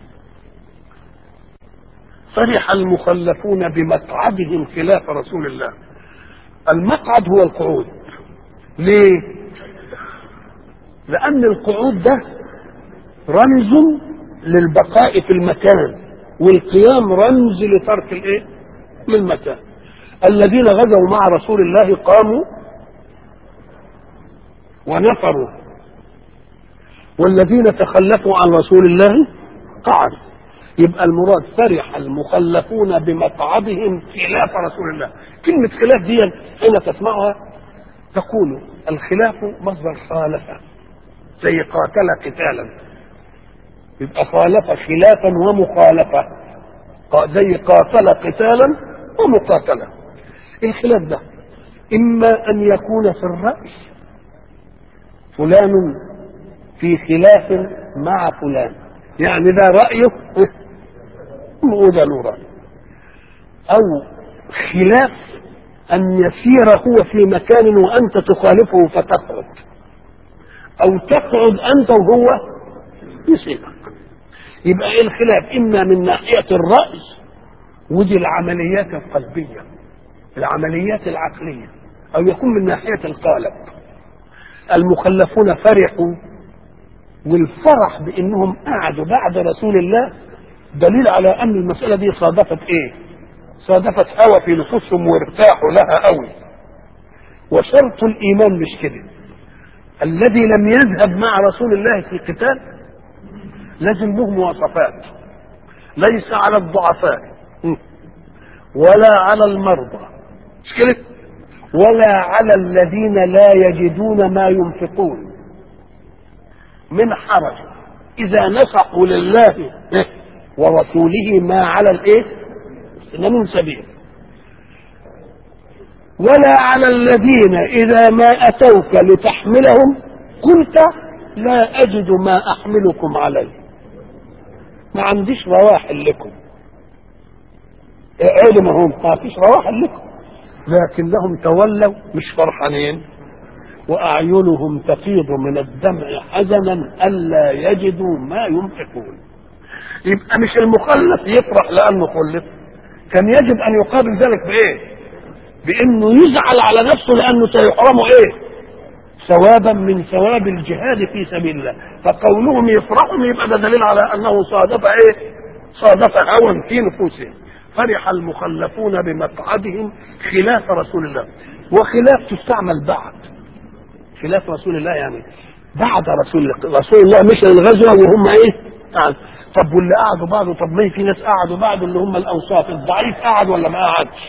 Speaker 1: فرح المخلفون بمقعدهم خلاف رسول الله. المقعد هو القعود. ليه؟ لأن القعود ده رمز للبقاء في المكان، والقيام رمز لترك الايه؟ من المكان. الذين غزوا مع رسول الله قاموا ونفروا، والذين تخلفوا عن رسول الله قعدوا. يبقى المراد فرح المخلفون بمقعدهم خلاف رسول الله. كلمة خلاف دي حين تسمعها تقول الخلاف مصدر خالفة، زي قاتل قتالا، يبقى خالف خلافا ومخالفة، زي قاتل قتالا ومقاتلة. الخلاف ده إما أن يكون في الرأي، فلان في خلاف مع فلان، يعني ده رأيه وده له رأي، أو خلاف أن يسير هو في مكان وأنت تخالفه فتقعد، أو تقعد أنت وهو يسيرك. يبقى إيه الخلاف؟ إما من ناحية الرأي، ودي العمليات القلبية العمليات العقلية، أو يكون من ناحية القالب. المخلفون فرحوا، والفرح بأنهم قعدوا بعد رسول الله دليل على أن المسألة دي صادفت إيه؟ صادفت هوى في نفوسهم وارتاحوا لها قوي. وشرط الإيمان مش كده. الذي لم يذهب مع رسول الله في قتال لازم له مواصفات، ليس على الضعفاء ولا على المرضى، مش كده؟ ولا على الذين لا يجدون ما ينفقون من حرج إذا نصحوا لله ورسوله ما على الإيه؟ من سبيل. ولا على الذين إذا ما أتوك لتحملهم قلت لا أجد ما أحملكم عليه، ما عنديش رواحل لكم، علمهم ما فيش رواحل لكم، لكنهم تولوا مش فرحانين وأعينهم تفيض من الدمع حزنا ألا يجدوا ما ينفقون. يبقى مش المخلف يفرح لأنه خلف، كان يجب أن يقابل ذلك بإيه؟ بأنه يزعل على نفسه لأنه سيحرمه إيه؟ ثوابا من ثواب الجهاد في سبيل الله. فقولهم يفرحهم يبقى ده دليل على أنه صادف إيه؟ صادف هوى في نفوسهم. فرح المخلفون بمقعدهم خلاف رسول الله. وخلاف تستعمل بعد، خلاف رسول الله يعني بعد رسول الله. رسول الله مش الغزوة وهم ايه؟ قعد. طب واللي قعدوا بعده، طب ما في ناس قعدوا بعده اللي هم الأوصاف. الضعيف قعد ولا ما قعدش؟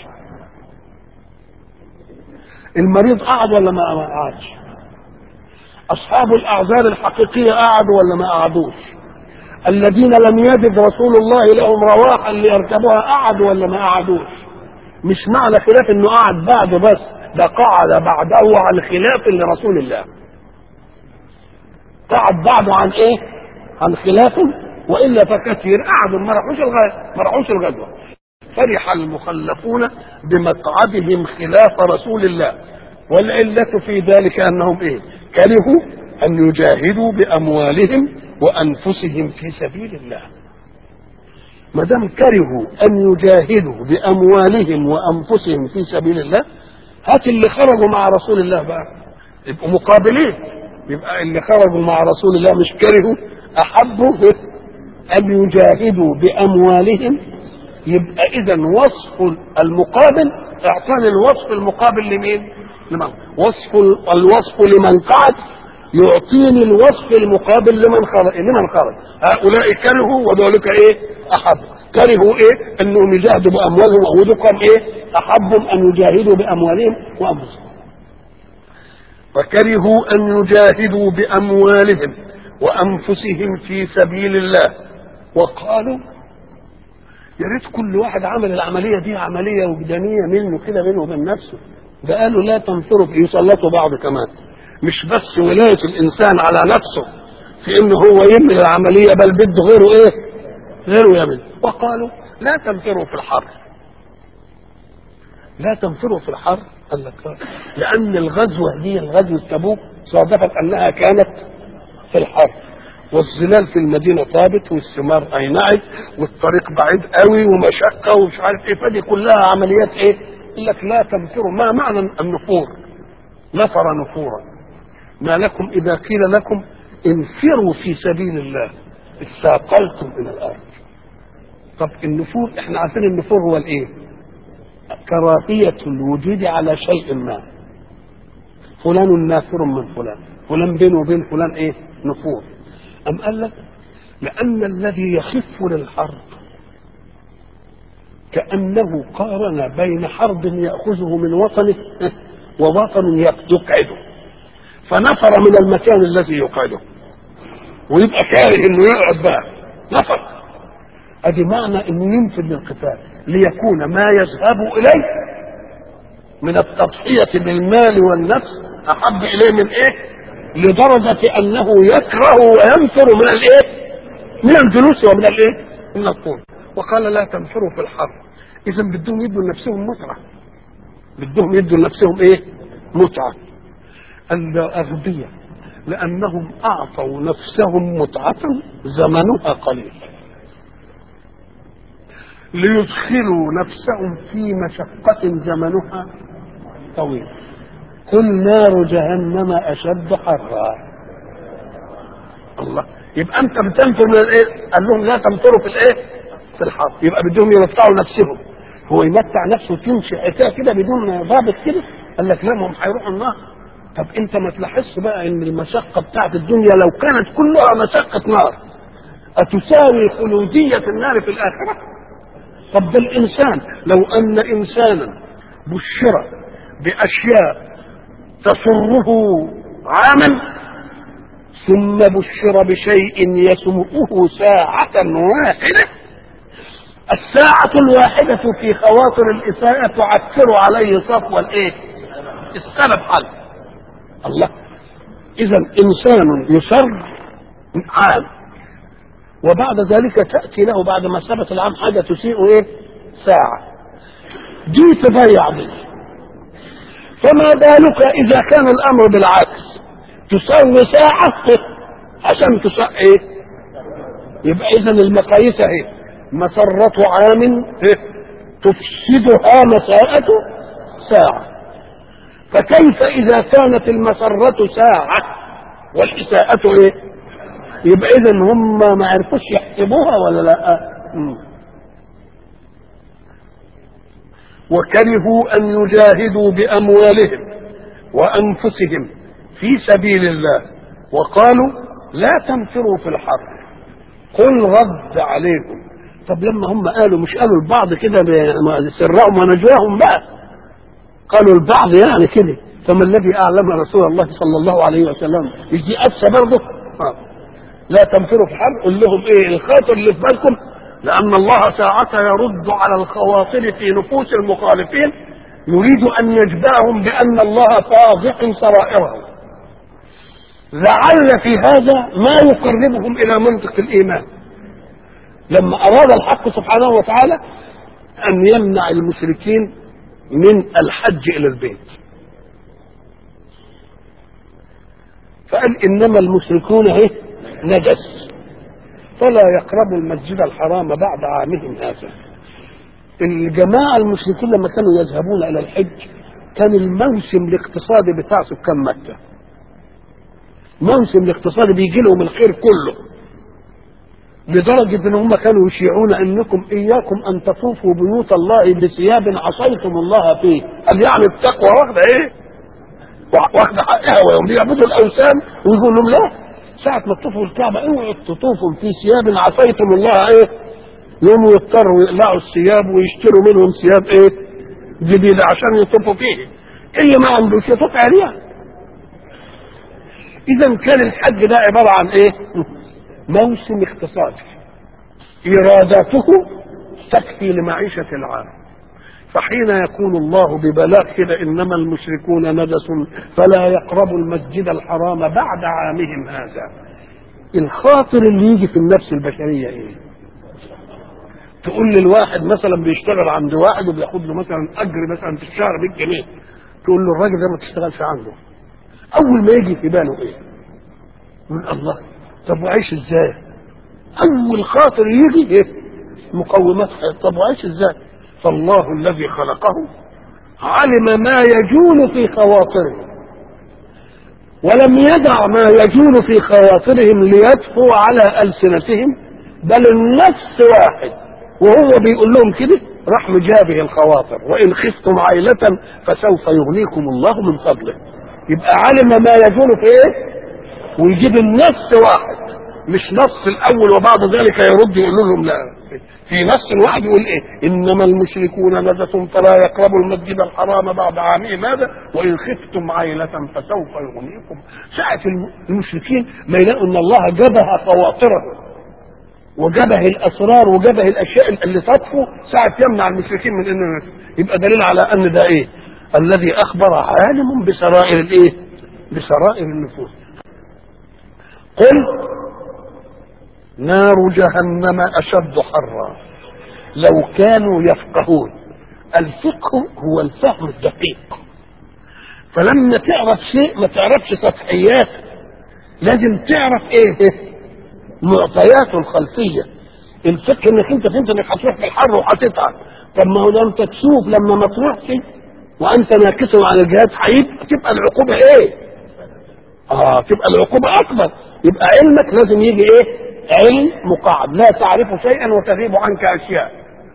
Speaker 1: المريض قعد ولا ما قعدش؟ أصحاب الأعذار الحقيقية قعدوا ولا ما قعدوش؟ الذين لم يجد رسول الله لهم رواحا ليركبوها قعدوا ولا ما قعدوش؟ مش معنى خلاف انه قعد بعده بس، ده قعد بعده عن خلاف لرسول الله. قعد بعده عن ايه؟ عن خلاف، والا فكثير قعدوا ما راحوش الغزوه ما راحوش الغزوه. فرح المخلفون بمقعدهم خلاف رسول الله، والعله في ذلك انهم ايه؟ كرهوا ان يجاهدوا باموالهم وانفسهم في سبيل الله. ما دام كرهوا ان يجاهدوا باموالهم وانفسهم في سبيل الله، هات اللي خرجوا مع رسول الله بقى يبقوا مقابلين. يبقى اللي خرجوا مع رسول الله مش كرهوا، احبوا ان يجاهدوا باموالهم. يبقى اذا وصف المقابل، اعطاني الوصف المقابل لمين؟ لمن؟ وصف الوصف لمن قعد يعطيني الوصف المقابل لمن خرج. لمن خرج هؤلاء كرهوا وذلك ايه؟ احبوا. كرهوا ايه؟ انهم يجاهدوا باموالهم، وذكرهم ايه؟ احبوا ان يجاهدوا باموالهم وانفسهم. وكرهوا ان يجاهدوا باموالهم وانفسهم في سبيل الله، وقالوا يا ريت كل واحد عمل العمليه دي عمليه وجدانيه منه كده بينه وبين نفسه. ده قالوا لا تنفروا، يسلطوا بعض كمان. مش بس ولايه الانسان على نفسه في انه هو يعمل العمليه، بل بده غيره ايه؟ غيره يعمل. وقالوا لا تنفروا في الحر. لا تنفروا في الحر، قال لك لان الغزوه دي، الغزوه تبوك، صادفت انها كانت في الحر، والظلال في المدينه طابت، والثمار اينعت، والطريق بعيد قوي ومشقه ومش عارف ايه، فدي كلها عمليات ايه؟ يقول لك لا تنفروا. ما معنى النفور؟ نفر نفورا. ما لكم اذا قيل لكم انفروا في سبيل الله اثاقلتم الى الارض. طب النفور، احنا عارفين النفور هو الايه؟ كراهيه الوجود على شيء ما. فلان نافر من فلان، فلان بينه وبين فلان ايه؟ نفور. ام قال لك لان الذي يخف للحرب كانه قارن بين حرب ياخذه من وطنه ووطن يقعده، فنفر من المكان الذي يقعده، ويبقى كاره انه يقعد بقى، نفر. ادي معنى انه ينفر للقتال ليكون ما يذهب اليه من التضحيه بالمال والنفس احب اليه من ايه؟ لدرجه انه يكره وينفر من الايه؟ من الجلوس ومن الايه؟ من الطول. وقال لا تنفروا في الحر. اذا بدهم يدوا لنفسهم متعه، بدهم يدوا لنفسهم ايه؟ متعه. الاغبياء لانهم اعطوا نفسهم متعه زمنها قليل ليدخلوا نفسهم في مشقه زمنها طويل. قل نار جهنم اشد حرا. الله، يبقى انت بتنفر من الايه؟ قال لهم لا تنفروا في الايه؟ في الحر. يبقى بدهم يمتعوا نفسهم. هو يمتع نفسه تمشي حكايه كده بدون ضابط كده؟ قال لك لا، هم هيروحوا النار. طب انت ما تلاحظش بقى ان المشقه بتاعت الدنيا لو كانت كلها مشقه نار اتساوي خلوديه النار في الاخره؟ طب ده الانسان لو ان انسانا بشر باشياء تسره عاما ثم بشر بشيء يسمعه ساعة واحدة، الساعة الواحدة في خواطر الإساءة تعكر عليه صفو الايه؟ السبب حل. الله، إذا إنسان يسر عام وبعد ذلك تأتي له بعد ما ثبت العام حاجة تسيء ايه؟ ساعة، دي تضيع دي. فما بالك إذا كان الأمر بالعكس، تساوي ساعة عشان تساء ايه؟ يبقى إذا المقاييس اهي، مسرة عام تفسدها مساءة ساعة. فكيف إذا كانت المسرة ساعة والإساءة ايه؟ يبقى إذا هم ما عرفوش يحسبوها ولا لا؟ م. وكرهوا أن يجاهدوا بأموالهم وأنفسهم في سبيل الله، وقالوا لا تنفروا في الحر. قل رد عليكم. طب لما هم قالوا، مش قالوا البعض كده سرهم ونجواهم بقى، قالوا البعض يعني كده، فما الذي أعلم رسول الله صلى الله عليه وسلم؟ مش دي أسى برضه؟ لا تنفروا في الحر. قل لهم ايه الخاطر اللي في بالكم؟ لأن الله ساعة يرد على الخواطر في نفوس المخالفين، يريد أن يجبعهم بأن الله فاضح سرائرهم، لعل في هذا ما يقربهم إلى منطق الإيمان. لما أراد الحق سبحانه وتعالى أن يمنع المشركين من الحج إلى البيت، فقال إنما المشركون ايه؟ نجس، فلا يقربوا المسجد الحرام بعد عامهم هذا. الجماعة المشركين لما كانوا يذهبون إلى الحج كان الموسم الاقتصادي بتاع سكان مكة، موسم الاقتصادي بيجي لهم الخير كله، لدرجة ان هم كانوا يشيعون انكم اياكم ان تطوفوا بيوت الله بثياب عصيتم الله فيه. قال يعني التقوى واخده ايه؟ واخده حقها، ويوم بيعبدوا الاوثان ويقول لهم لا، ساعة ما تطوفوا الكعبة اوعوا تطوفوا في ثياب عصيتم الله ايه؟ يوموا يضطروا يقلعوا الثياب ويشتروا منهم ثياب ايه؟ جديدة عشان يطوفوا فيه. اللي ما عندوش يطوف عليها. اذا كان الحج ده عبارة عن ايه؟ موسم اقتصادي إراداته تكفي لمعيشة العام. فحين يكون الله ببلاغ كده إنما المشركون نجس فلا يقربوا المسجد الحرام بعد عامهم هذا، الخاطر اللي يجي في النفس البشرية إيه؟ تقول للواحد مثلا بيشتغل عند واحد وبياخد له مثلا أجر مثلا في الشهر مية جنيه، تقول له الراجل ده ما تشتغلش عنده. أول ما يجي في باله إيه؟ من الله، طب وعيش ازاي؟ اول خاطر يجي ايه؟ مقومات حياة. طب وعيش ازاي؟ فالله الذي خلقه علم ما يجول في خواطرهم ولم يدع ما يجول في خواطرهم ليدفو على ألسنتهم، بل النفس واحد وهو بيقول لهم كده راح مجابه الخواطر، وإن خفتم عيلة فسوف يغنيكم الله من فضله. يبقى علم ما يجول في ايه؟ ويجيب النص واحد، مش نص الاول وبعد ذلك يرد يقول لهم لا، في نص واحد يقول ايه؟ انما المشركون نجس فلا يقربوا المسجد الحرام بعد عامهم هذا وان خفتم عيلة فسوف يغنيكم. ساعة المشركين ما يلاقوا ان الله جبه خواطرهم وجبه الاسرار وجبه الاشياء اللي تطفو، ساعة يمنع المشركين من انه يبقى دليل على ان ده ايه؟ الذي اخبر عالم بسرائر الايه؟ بسرائر النفوس. قل نار جهنم أشد حرا لو كانوا يفقهون. الفقه هو الفهم الدقيق، فلما تعرف شيء ما تعرفش سطحيات، لازم تعرف ايه؟ معطياته الخلفية. الفقه انك انت فهمت انك هتروح في الحر وهتتعب، طب ما هو ده انت تشوف لما ما تروحش وانت ناكس على الجهاد حيب تبقى العقوبة ايه؟ اه تبقى العقوبة اكبر. يبقى علمك لازم يجي ايه؟ علم مقعد، لا تعرف شيئا وتغيب عنك اشياء.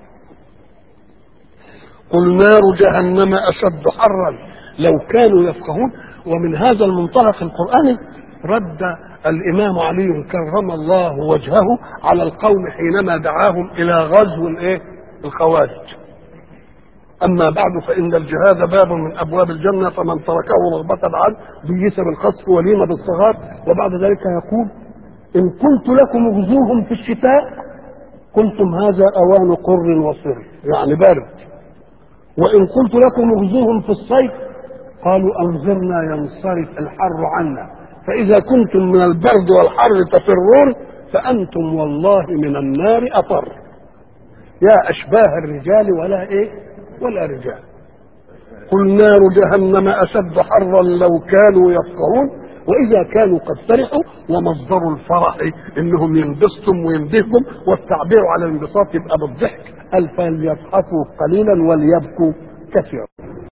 Speaker 1: قل نار جهنم اشد حرا لو كانوا يفقهون. ومن هذا المنطلق القرآني رد الامام علي كرم الله وجهه على القوم حينما دعاهم الى غزو الايه؟ الخوارج. اما بعد فان الجهاد باب من ابواب الجنه فمن تركه رغبه عنه بيس بالخصف وليم بالصغار. وبعد ذلك يقول ان قلت لكم اغزوهم في الشتاء قلتم هذا اوان قر وصر يعني بارد، وان قلت لكم اغزوهم في الصيف قالوا انظرنا ينصرف الحر عنا، فاذا كنتم من البرد والحر تفرون فانتم والله من النار اطر. يا اشباه الرجال ولا ايه؟ ولا رجال. قل نار جهنم أشد حرا لو كانوا يفقهون. وإذا كانوا قد فرحوا، ومصدر الفرح إنهم ينبسطوا وينبههم، والتعبير على الانبساط يبقى بالضحك، قال فليضحكوا قليلا وليبكوا كثيرا.